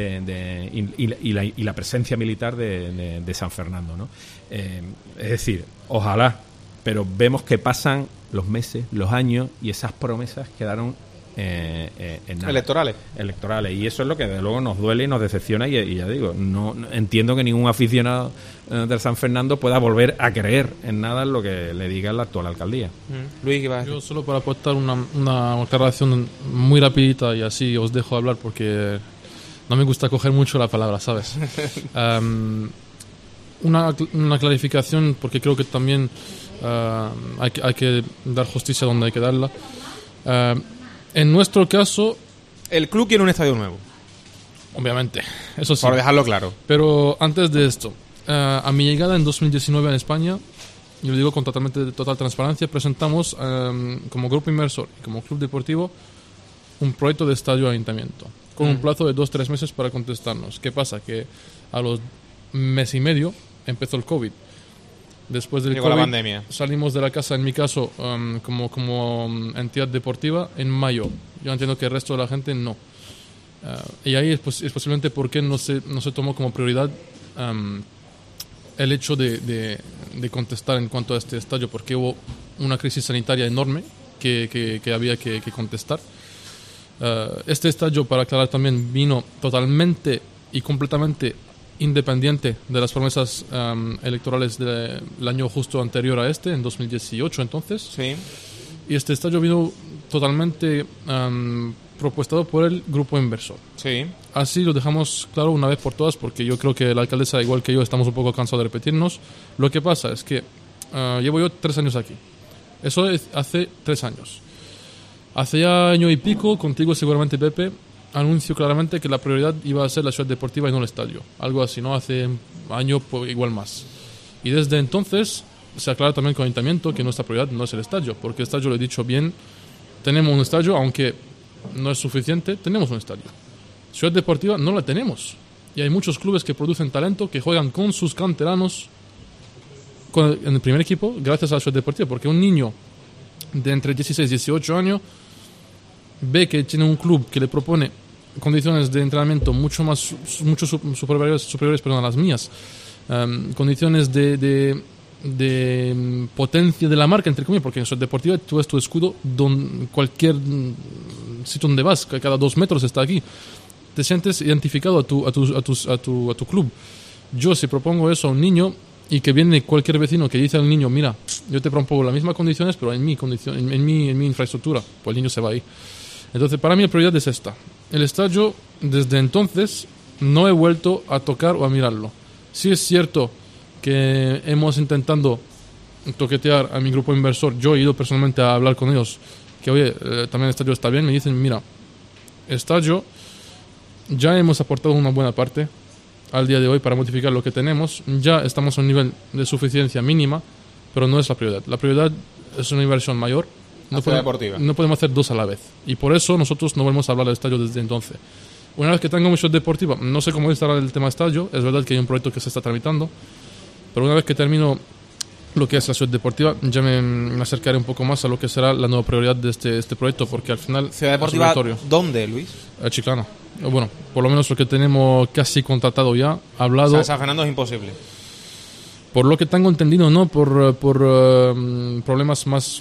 y la presencia militar de San Fernando, ¿no? Es decir, ojalá, pero vemos que pasan los meses, los años, y esas promesas quedaron en nada. Electorales. Y eso es lo que de luego nos duele y nos decepciona, y ya digo, no entiendo que ningún aficionado del San Fernando pueda volver a creer en nada en lo que le diga la actual alcaldía. Luis, ¿qué vas a decir? Yo solo para aportar una aclaración muy rapidita, y así os dejo hablar porque no me gusta coger mucho la palabra, ¿sabes? Una clarificación, porque creo que también hay que dar justicia donde hay que darla. En nuestro caso, el club quiere un estadio nuevo, obviamente, eso sí, por dejarlo claro. Pero antes de esto, a mi llegada en 2019 en España, yo lo digo con total transparencia, presentamos como grupo inversor y como club deportivo un proyecto de estadio ayuntamiento con un plazo de 2-3 meses para contestarnos. ¿Qué pasa? Que a los mes y medio empezó el COVID. Después del COVID, la pandemia, salimos de la casa, en mi caso, como entidad deportiva, en mayo. Yo entiendo que el resto de la gente no. Y ahí es posiblemente porque no se tomó como prioridad el hecho de contestar en cuanto a este estadio, porque hubo una crisis sanitaria enorme que había que contestar. Este estadio, para aclarar también, vino totalmente y completamente independiente de las promesas electorales del año justo anterior a en 2018 entonces. Sí. Y este estadio vino totalmente propuesto por el grupo inversor. Sí. Así lo dejamos claro una vez por todas, porque yo creo que la alcaldesa, igual que yo, estamos un poco cansados de repetirnos. Lo que pasa es que llevo yo 3 años aquí. Eso es hace 3 años. Hace ya año y pico, contigo seguramente, Pepe, anuncio claramente que la prioridad iba a ser la ciudad deportiva y no el estadio. Algo así, ¿no? Hace año pues, igual más. Y desde entonces se aclara también con el ayuntamiento que nuestra prioridad no es el estadio, porque el estadio, lo he dicho bien, tenemos un estadio, aunque no es suficiente, tenemos un estadio. Ciudad deportiva no la tenemos. Y hay muchos clubes que producen talento, que juegan con sus canteranos en el primer equipo, gracias a la ciudad deportiva, porque un niño de entre 16 y 18 años ve que tiene un club que le propone condiciones de entrenamiento mucho superiores a las mías, condiciones de potencia de la marca, entre comillas, porque en Ciudad Deportiva tú ves tu escudo cualquier sitio donde vas, cada 2 metros está aquí, te sientes identificado a tu club. Yo si propongo eso a un niño y que viene cualquier vecino que dice al niño, mira, yo te propongo las mismas condiciones, pero en mi infraestructura, pues el niño se va ahí. Entonces, para mí la prioridad es esta. El estadio, desde entonces, no he vuelto a tocar o a mirarlo. Sí es cierto que hemos intentado toquetear a mi grupo inversor. Yo he ido personalmente a hablar con ellos, que oye, también el estadio está bien. Me dicen, mira, estadio, ya hemos aportado una buena parte al día de hoy para modificar lo que tenemos. Ya estamos a un nivel de suficiencia mínima, pero no es la prioridad. La prioridad es una inversión mayor. No podemos hacer 2 a la vez. Y por eso nosotros no volvemos a hablar del estadio desde entonces. Una vez que tenga una ciudad deportiva, no sé cómo estará el tema estadio, es verdad que hay un proyecto que se está tramitando, pero una vez que termino lo que es la ciudad deportiva, ya me acercaré un poco más a lo que será la nueva prioridad de este proyecto, porque al final... ¿Ciudad deportiva dónde, Luis? Chiclana. Bueno, por lo menos lo que tenemos casi contratado ya, hablado... O sea, San Fernando es imposible. Por lo que tengo entendido, no, por problemas más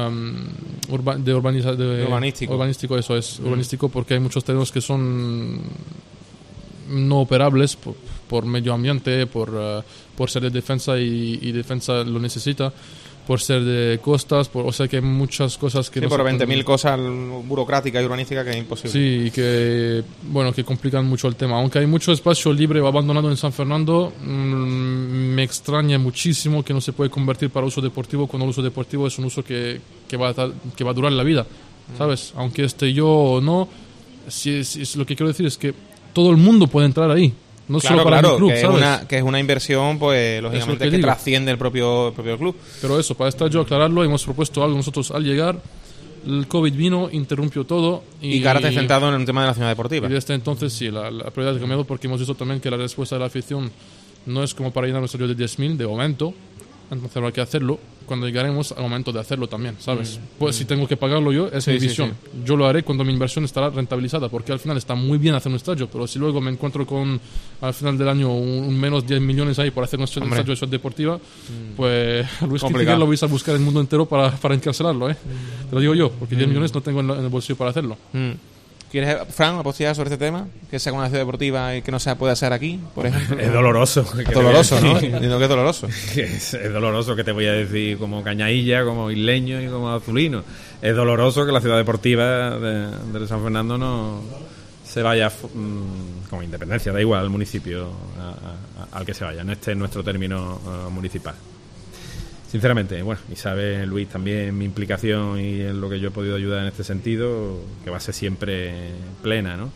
urbanístico, eso es, urbanístico, porque hay muchos terrenos que son no operables por medio ambiente, por ser de defensa y defensa lo necesita, por ser de costas, o sea que hay muchas cosas que... Sí, por 20.000 cosas burocráticas y urbanísticas que es imposible. Sí, que complican mucho el tema. Aunque hay mucho espacio libre o abandonado en San Fernando, me extraña muchísimo que no se puede convertir para uso deportivo, cuando el uso deportivo es un uso que va a durar la vida, ¿sabes? Aunque esté yo o no, lo que quiero decir es que todo el mundo puede entrar ahí. No solo para el club, ¿sabes? Que es una inversión, pues lógicamente que trasciende el propio club. Pero eso, para estar yo aclararlo, hemos propuesto algo nosotros al llegar. El COVID vino, interrumpió todo. Y ahora te has centrado en el tema de la ciudad deportiva. Y desde entonces sí, la prioridad ha cambiado, porque hemos visto también que la respuesta de la afición no es como para llenar un estadio de 10.000 de momento. Entonces habrá que hacerlo cuando llegaremos al momento de hacerlo también, ¿sabes? Pues si tengo que pagarlo yo, es mi visión. Sí. Yo lo haré cuando mi inversión estará rentabilizada, porque al final está muy bien hacer un estadio, pero si luego me encuentro con, al final del año, un menos 10 millones ahí por hacer un estadio de ciudad deportiva, pues Luis Quintiguer lo vais a buscar el mundo entero para encarcelarlo, ¿eh? Te lo digo yo, porque 10 millones no tengo en el bolsillo para hacerlo. ¿Quieres, Fran, una posibilidad sobre este tema? Que sea con una ciudad deportiva y que no se puede hacer aquí, por ejemplo. Es doloroso. Es doloroso, ¿no? Entiendo que es doloroso. Es doloroso, que te voy a decir, como cañailla, como isleño y como azulino. Es doloroso que la ciudad deportiva de San Fernando no se vaya como independencia, da igual al municipio al que se vaya. No este es nuestro término municipal. Sinceramente, bueno, y sabe Luis también mi implicación y en lo que yo he podido ayudar en este sentido, que va a ser siempre plena, ¿no?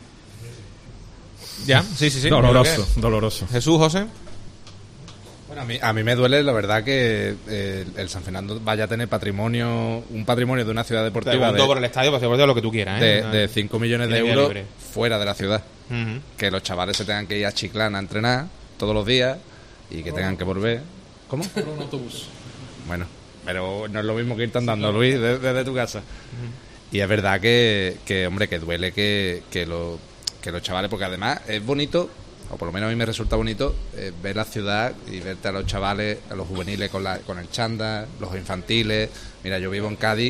Ya, sí. Doloroso. Jesús, José. Bueno, a mí me duele, la verdad, que el San Fernando vaya a tener un patrimonio de una ciudad deportiva por el estadio, para lo que tú quieras, ¿eh? de 5 millones de euros fuera de la ciudad. Que los chavales se tengan que ir a Chiclana a entrenar todos los días y que tengan que volver. ¿Cómo? Por un autobús. Bueno, pero no es lo mismo que irte andando, Luis, desde tu casa. Y es verdad que hombre, que duele que los chavales, porque además es bonito, o por lo menos a mí me resulta bonito, ver la ciudad y verte a los chavales, a los juveniles con el chándal, los infantiles. Mira, yo vivo en Cádiz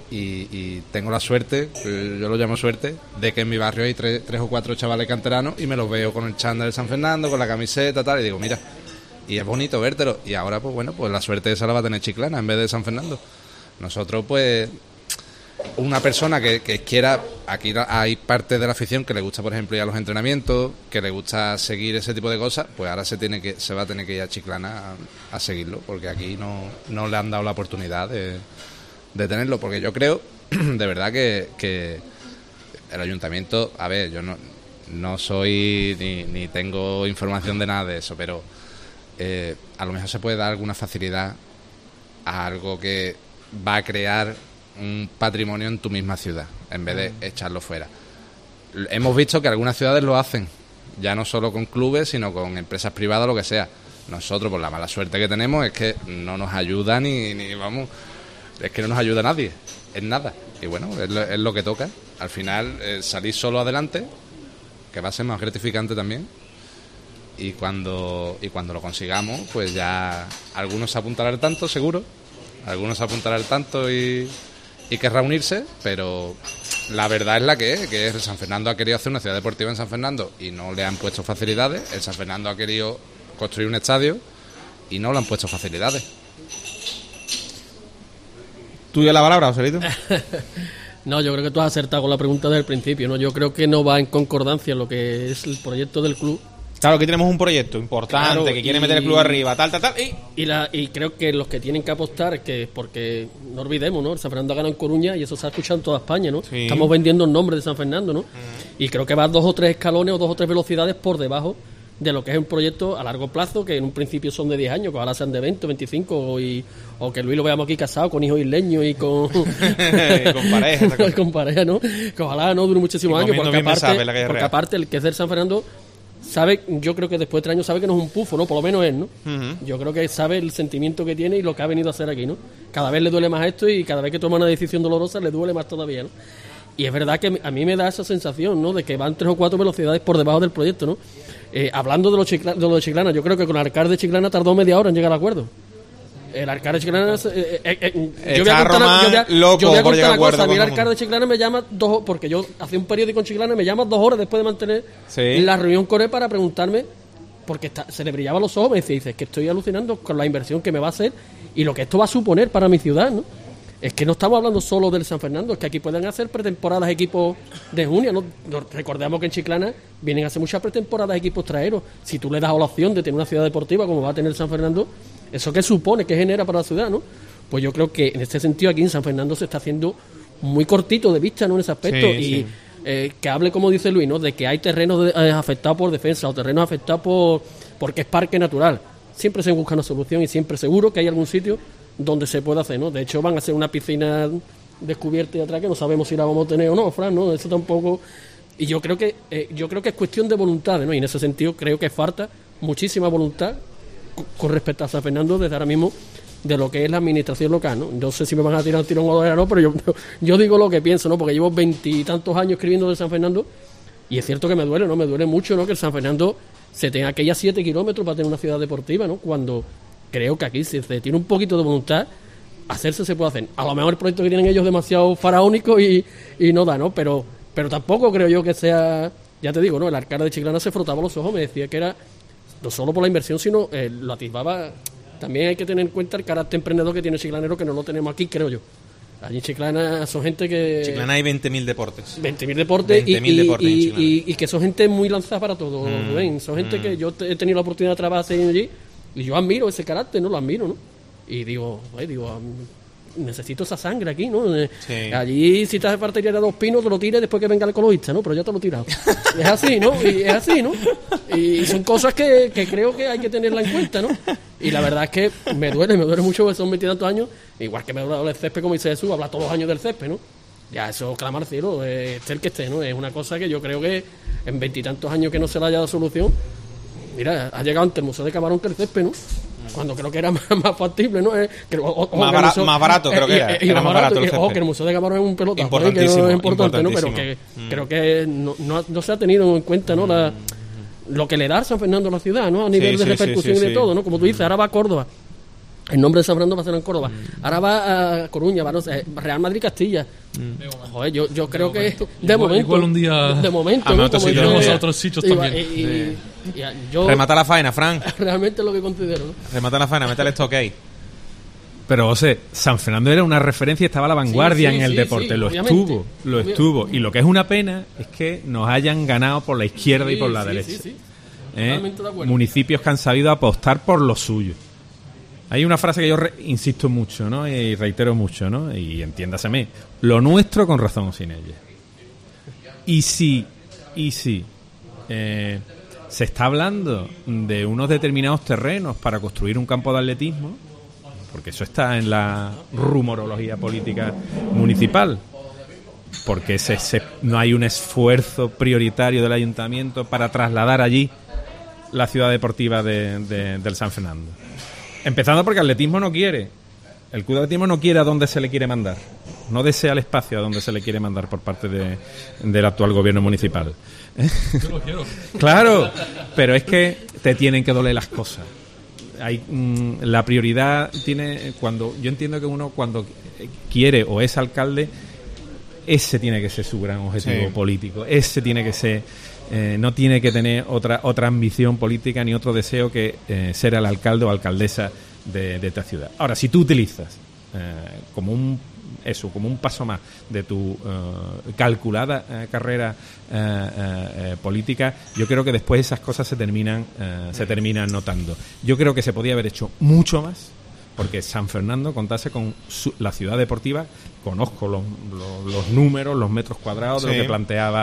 y tengo la suerte, yo lo llamo suerte, de que en mi barrio hay tres o cuatro chavales canteranos y me los veo con el chándal de San Fernando, con la camiseta, tal, y digo, mira, y es bonito vértelo. Y ahora, pues bueno, pues la suerte esa la va a tener Chiclana en vez de San Fernando. Nosotros, pues, una persona que quiera, aquí hay parte de la afición que le gusta, por ejemplo, ir a los entrenamientos, que le gusta seguir ese tipo de cosas, pues ahora se va a tener que ir a Chiclana a seguirlo, porque aquí no le han dado la oportunidad de tenerlo, porque yo creo de verdad que el ayuntamiento, a ver, yo no soy ni tengo información de nada de eso, pero a lo mejor se puede dar alguna facilidad a algo que va a crear un patrimonio en tu misma ciudad, en vez de echarlo fuera. Hemos visto que algunas ciudades lo hacen, ya no solo con clubes, sino con empresas privadas, lo que sea. Nosotros, por la mala suerte que tenemos, es que no nos ayuda ni vamos, es que no nos ayuda nadie, en nada. Y bueno, es lo que toca. Al final, salir solo adelante, que va a ser más gratificante también. Y cuando lo consigamos, pues ya algunos se apuntarán al tanto, seguro. Algunos se apuntarán al tanto y querrá unirse, pero la verdad es la que es el San Fernando ha querido hacer una ciudad deportiva en San Fernando y no le han puesto facilidades. El San Fernando ha querido construir un estadio y no le han puesto facilidades. ¿Tuya la palabra, Joselito? No, yo creo que tú has acertado con la pregunta desde el principio, ¿no? Yo creo que no va en concordancia lo que es el proyecto del club. Claro, aquí tenemos un proyecto importante, claro, que quiere meter el club arriba, tal. Y creo que los que tienen que apostar, porque no olvidemos, ¿no? El San Fernando ha ganado en Coruña y eso se ha escuchado en toda España, ¿no? Sí. Estamos vendiendo el nombre de San Fernando, ¿no? Y creo que va 2 o 3 escalones o 2 o 3 velocidades por debajo de lo que es un proyecto a largo plazo, que en un principio son de 10 años, que ahora sean de 20, 25, o que Luis lo veamos aquí casado con hijos isleños y con con pareja, ¿no? Que ojalá no dure muchísimos años, porque aparte el que es del San Fernando sabe, yo creo que después de 3 años sabe que no es un pufo, ¿no? Por lo menos él, ¿no? Yo creo que sabe el sentimiento que tiene y lo que ha venido a hacer aquí, ¿no? Cada vez le duele más esto y cada vez que toma una decisión dolorosa le duele más todavía, ¿no? Y es verdad que a mí me da esa sensación, ¿no? De que van 3 o 4 velocidades por debajo del proyecto, ¿no? Hablando de lo de Chiclana, yo creo que con el alcalde de Chiclana tardó media hora en llegar al acuerdo. El alcalde de Chiclana yo voy a contar una cosa. A mí el alcalde de Chiclana me llama porque yo hacía un periódico en Chiclana, me llama 2 horas después de mantener la reunión con él para preguntarme, porque se le brillaban los ojos, me dice, es que estoy alucinando con la inversión que me va a hacer y lo que esto va a suponer para mi ciudad, ¿no? Es que no estamos hablando solo del San Fernando, es que aquí pueden hacer pretemporadas equipos de junio, ¿no? Recordemos que en Chiclana vienen a hacer muchas pretemporadas equipos traeros. Si tú le das la opción de tener una ciudad deportiva como va a tener San Fernando, ¿eso qué supone? ¿Qué genera para la ciudad, no? Pues yo creo que en este sentido aquí en San Fernando se está haciendo muy cortito de vista, ¿no? En ese aspecto. Que hable, como dice Luis, ¿no? De que hay terrenos afectados por defensa o terrenos afectados porque es parque natural. Siempre se busca una solución y siempre seguro que hay algún sitio donde se puede hacer, ¿no? De hecho van a hacer una piscina descubierta y atrás que no sabemos si la vamos a tener o no, Fran, ¿no? Eso tampoco. Y yo creo que es cuestión de voluntad, ¿no? Y en ese sentido creo que falta muchísima voluntad con respecto a San Fernando desde ahora mismo de lo que es la administración local, ¿no? No sé si me van a tirar un tirón o no, pero yo digo lo que pienso, ¿no? Porque llevo 20 y tantos años escribiendo de San Fernando y es cierto que me duele, ¿no? Me duele mucho, ¿no? Que el San Fernando se tenga aquellas 7 kilómetros para tener una ciudad deportiva, ¿no? Cuando creo que aquí, si se tiene un poquito de voluntad, hacerse se puede hacer. A lo mejor el proyecto que tienen ellos es demasiado faraónico y no da, ¿no? Pero tampoco creo yo que sea... Ya te digo, ¿no? El alcalde de Chiclana se frotaba los ojos, me decía que era no solo por la inversión, sino lo atisbaba. También hay que tener en cuenta el carácter emprendedor que tiene Chiclanero, que no lo tenemos aquí, creo yo. Allí en Chiclana son gente que... Chiclana hay 20.000 deportes. 20.000 deportes, 20.000 deportes y que son gente muy lanzada para todo, Rubén. Son gente que yo he tenido la oportunidad de trabajar allí y yo admiro ese carácter, ¿no? Lo admiro, ¿no? Y digo, necesito esa sangre aquí, ¿no? Sí. Allí, si te hace falta ir a 2 pinos, te lo tires después que venga el ecologista, ¿no? Pero ya te lo he tirado. Es así, ¿no? Y es así, ¿no? Y son cosas que creo que hay que tenerla en cuenta, ¿no? Y la verdad es que me duele mucho, porque son 20 y tantos años, igual que me duele el césped, como dice Jesús, habla todos los años del césped, ¿no? Ya eso clama al cielo, esté el que esté, ¿no? Es una cosa que yo creo que en 20 y tantos años que no se le haya dado solución. Mira, ha llegado ante el Museo de Camarón que el césped, ¿no? Cuando creo que era más factible, ¿no? Más barato creo que era más barato el césped. Ojo, que el Museo de Camarón es un pelota, que no es importante, ¿no? Pero que creo que no se ha tenido en cuenta, ¿no? Lo que le da San Fernando a la ciudad, ¿no? A nivel de repercusión y de todo, ¿no? Como tú dices, ahora va a Córdoba El nombre de San Fernando va a ser en Córdoba. Ahora va a Coruña, va, no sé, Real Madrid-Castilla. Joder, yo creo que de momento. Igual un día. De momento, ¿no? Como iremos a otros sitios también. Yo Remata la faena, Fran. realmente es lo que considero, ¿no? Remata la faena, métale esto ok. Pero, José, San Fernando era una referencia y estaba a la vanguardia Sí, en el sí, deporte. sí, lo obviamente. estuvo. Y lo que es una pena es que nos hayan ganado por la izquierda y por la derecha. Sí. Totalmente de acuerdo. Municipios que han sabido apostar por lo suyo. Hay una frase que yo insisto mucho, ¿no? Y reitero mucho, ¿no? Y entiéndaseme, lo nuestro con razón o sin ella. Y si se está hablando de unos determinados terrenos para construir un campo de atletismo, porque eso está en la rumorología política municipal, porque no hay un esfuerzo prioritario del ayuntamiento para trasladar allí la ciudad deportiva del San Fernando. Empezando porque el atletismo no quiere. El club de atletismo no quiere a dónde se le quiere mandar. No desea el espacio a donde se le quiere mandar por parte del actual gobierno municipal. Yo lo quiero. Claro, pero es que te tienen que doler las cosas. La prioridad tiene yo entiendo que uno cuando quiere o es alcalde, ese tiene que ser su gran objetivo político. Ese tiene que ser no tiene que tener otra ambición política ni otro deseo que ser el alcalde o alcaldesa de esta ciudad. Ahora, si tú utilizas como un paso más de tu calculada carrera política, yo creo que después esas cosas se terminan notando. Yo creo que se podía haber hecho mucho más, porque San Fernando contase con la ciudad deportiva. Conozco los números, los metros cuadrados de lo que planteaba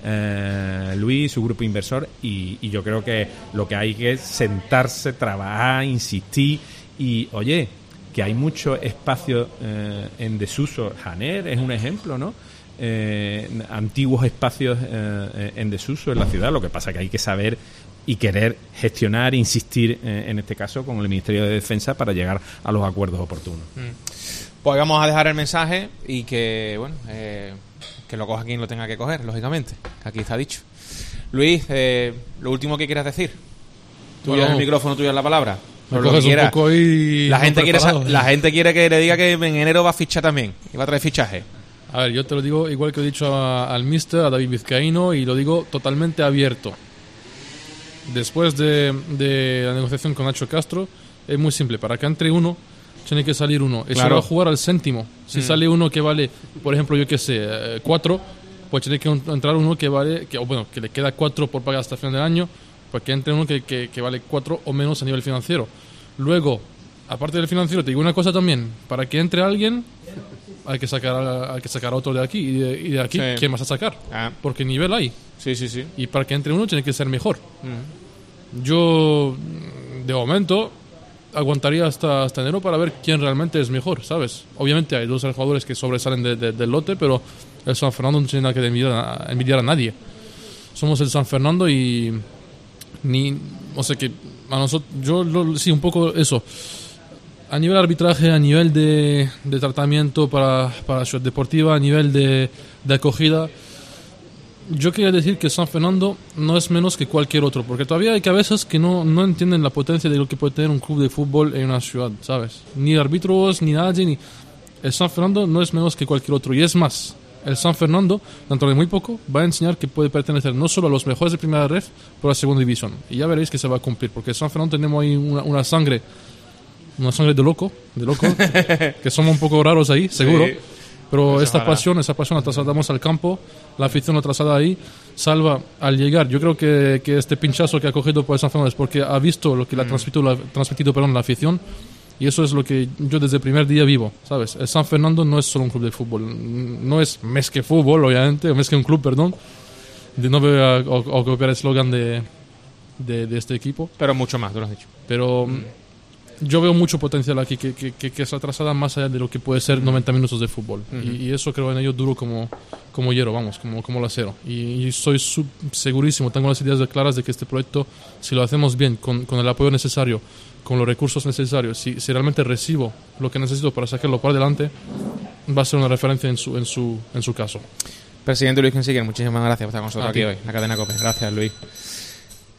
Luis, su grupo inversor, y yo creo que lo que hay que es sentarse, trabajar, insistir y, oye, que hay mucho espacio en desuso. Janer es un ejemplo, ¿no? Antiguos espacios en desuso en la ciudad. Lo que pasa es que hay que saber y querer gestionar, insistir en este caso con el Ministerio de Defensa para llegar a los acuerdos oportunos. Pues vamos a dejar el mensaje y que, bueno, que lo coja quien lo tenga que coger, lógicamente. Aquí está dicho. Luis, lo último que quieras decir. Tuyo es el micrófono, tuyo es la palabra. Me coges un poco ahí la gente quiere que le diga que en enero va a fichar también y va a traer fichaje. A ver, yo te lo digo igual que he dicho al mister, a David Vizcaíno, y lo digo totalmente abierto. Después de la negociación con Nacho Castro, es muy simple. Para que entre uno, tiene que salir uno. Eso va a jugar al céntimo. Si sale uno que vale, por ejemplo, yo qué sé, 4, pues tiene que entrar uno que vale, que le queda 4 por pagar hasta el final del año, pues que entre uno que vale 4 o menos a nivel financiero. Luego, aparte del financiero, te digo una cosa también. Para que entre alguien, hay que sacar a otro de aquí. Y de aquí, ¿quién vas a sacar? Porque nivel hay. Sí. Y para que entre uno, tiene que ser mejor. Yo, de momento, aguantaría hasta enero para ver quién realmente es mejor, ¿sabes? Obviamente hay 2 jugadores que sobresalen del lote, pero el San Fernando no tiene nada que envidiar a nadie. Somos el San Fernando y o sea que a nosotros, sí, un poco eso. A nivel arbitraje, a nivel de tratamiento para la ciudad deportiva, a nivel de acogida, yo quería decir que San Fernando no es menos que cualquier otro, porque todavía hay cabezas que no entienden la potencia de lo que puede tener un club de fútbol en una ciudad, ¿sabes? Ni árbitros, ni nadie, El San Fernando no es menos que cualquier otro, y es más, el San Fernando, dentro de muy poco, va a enseñar que puede pertenecer no solo a los mejores de primera ref, pero a la segunda división, y ya veréis que se va a cumplir, porque el San Fernando tenemos ahí una sangre de loco, que somos un poco raros ahí, seguro. Sí. Pero esa pasión la trasladamos al campo, la afición la traslada ahí. Salva, al llegar, yo creo que este pinchazo que ha cogido por San Fernando es porque ha visto lo que le ha transmitido la afición, y eso es lo que yo desde el primer día vivo, ¿sabes? El San Fernando no es solo un club de fútbol, no es más que fútbol, obviamente, más que un club, perdón. No voy a copiar el eslogan de este equipo. Pero mucho más, tú lo has dicho. Pero yo veo mucho potencial aquí que se atrasada más allá de lo que puede ser 90 minutos de fútbol. Y eso creo en ello duro como hierro, como el acero. Y soy segurísimo, tengo las ideas claras de que este proyecto, si lo hacemos bien, con el apoyo necesario, con los recursos necesarios, si realmente recibo lo que necesito para sacarlo para adelante, va a ser una referencia en su caso. Presidente Luis Kensiger, muchísimas gracias por estar con nosotros aquí hoy, en la cadena COPE. Gracias, Luis.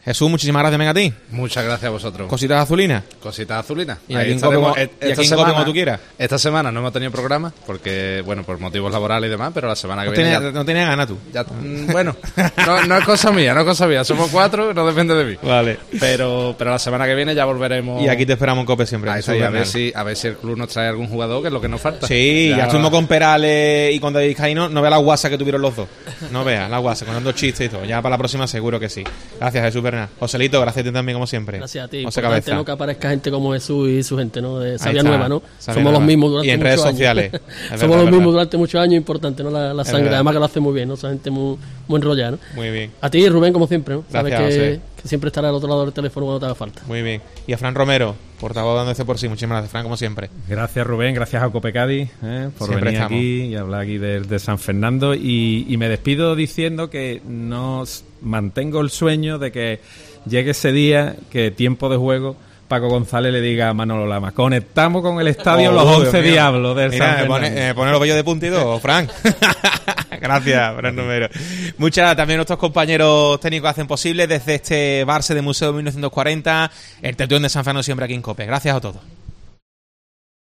Jesús, muchísimas gracias, venga a ti. Muchas gracias a vosotros. Cositas azulinas. Cositas azulinas. Y aquí en Cope como tú quieras. Esta semana no hemos tenido programa porque, bueno, por motivos laborales y demás, pero la semana que viene no tenía ganas tú. Bueno, no es cosa mía, somos 4, no depende de mí. Vale. Pero la semana que viene ya volveremos. Y aquí te esperamos en Cope siempre. A ver si el club nos trae algún jugador, que es lo que nos falta. Sí, ya estuvimos con Perales y con David Caíno. No vea la guasa que tuvieron los dos. No vea la guasa, contando chistes y todo. Ya para la próxima seguro que sí. Gracias, Jesús Bernal. Joselito, gracias a ti también, como siempre. Gracias a ti. José Cabeza. No que aparezca gente como Jesús y su gente, ¿no? De Sabia Nueva, ¿no? Somos los mismos durante muchos años. Y en redes sociales. Somos los mismos durante muchos años, importante, ¿no? La sangre, además que lo hace muy bien, ¿no? Esa gente muy enrollada, ¿no? Muy bien. A ti, Rubén, como siempre, ¿no? Gracias, sabes que siempre estará al otro lado del teléfono cuando te haga falta. Muy bien. Y a Fran Romero, portavoz dando este por sí. Muchísimas gracias, Fran, como siempre. Gracias, Rubén. Gracias a Cope Cádiz por siempre venir aquí y hablar aquí de San Fernando. Y me despido diciendo que mantengo el sueño de que llegue ese día que tiempo de juego Paco González le diga a Manolo Lama: conectamos con el estadio los 11 diablos del San Fernando. Pone los vellos de puntido, Fran. Gracias, Fran Romero. También nuestros compañeros técnicos hacen posible desde este Barça de Museo 1940, el Tertulión de San Fernando siempre aquí en Cope. Gracias a todos.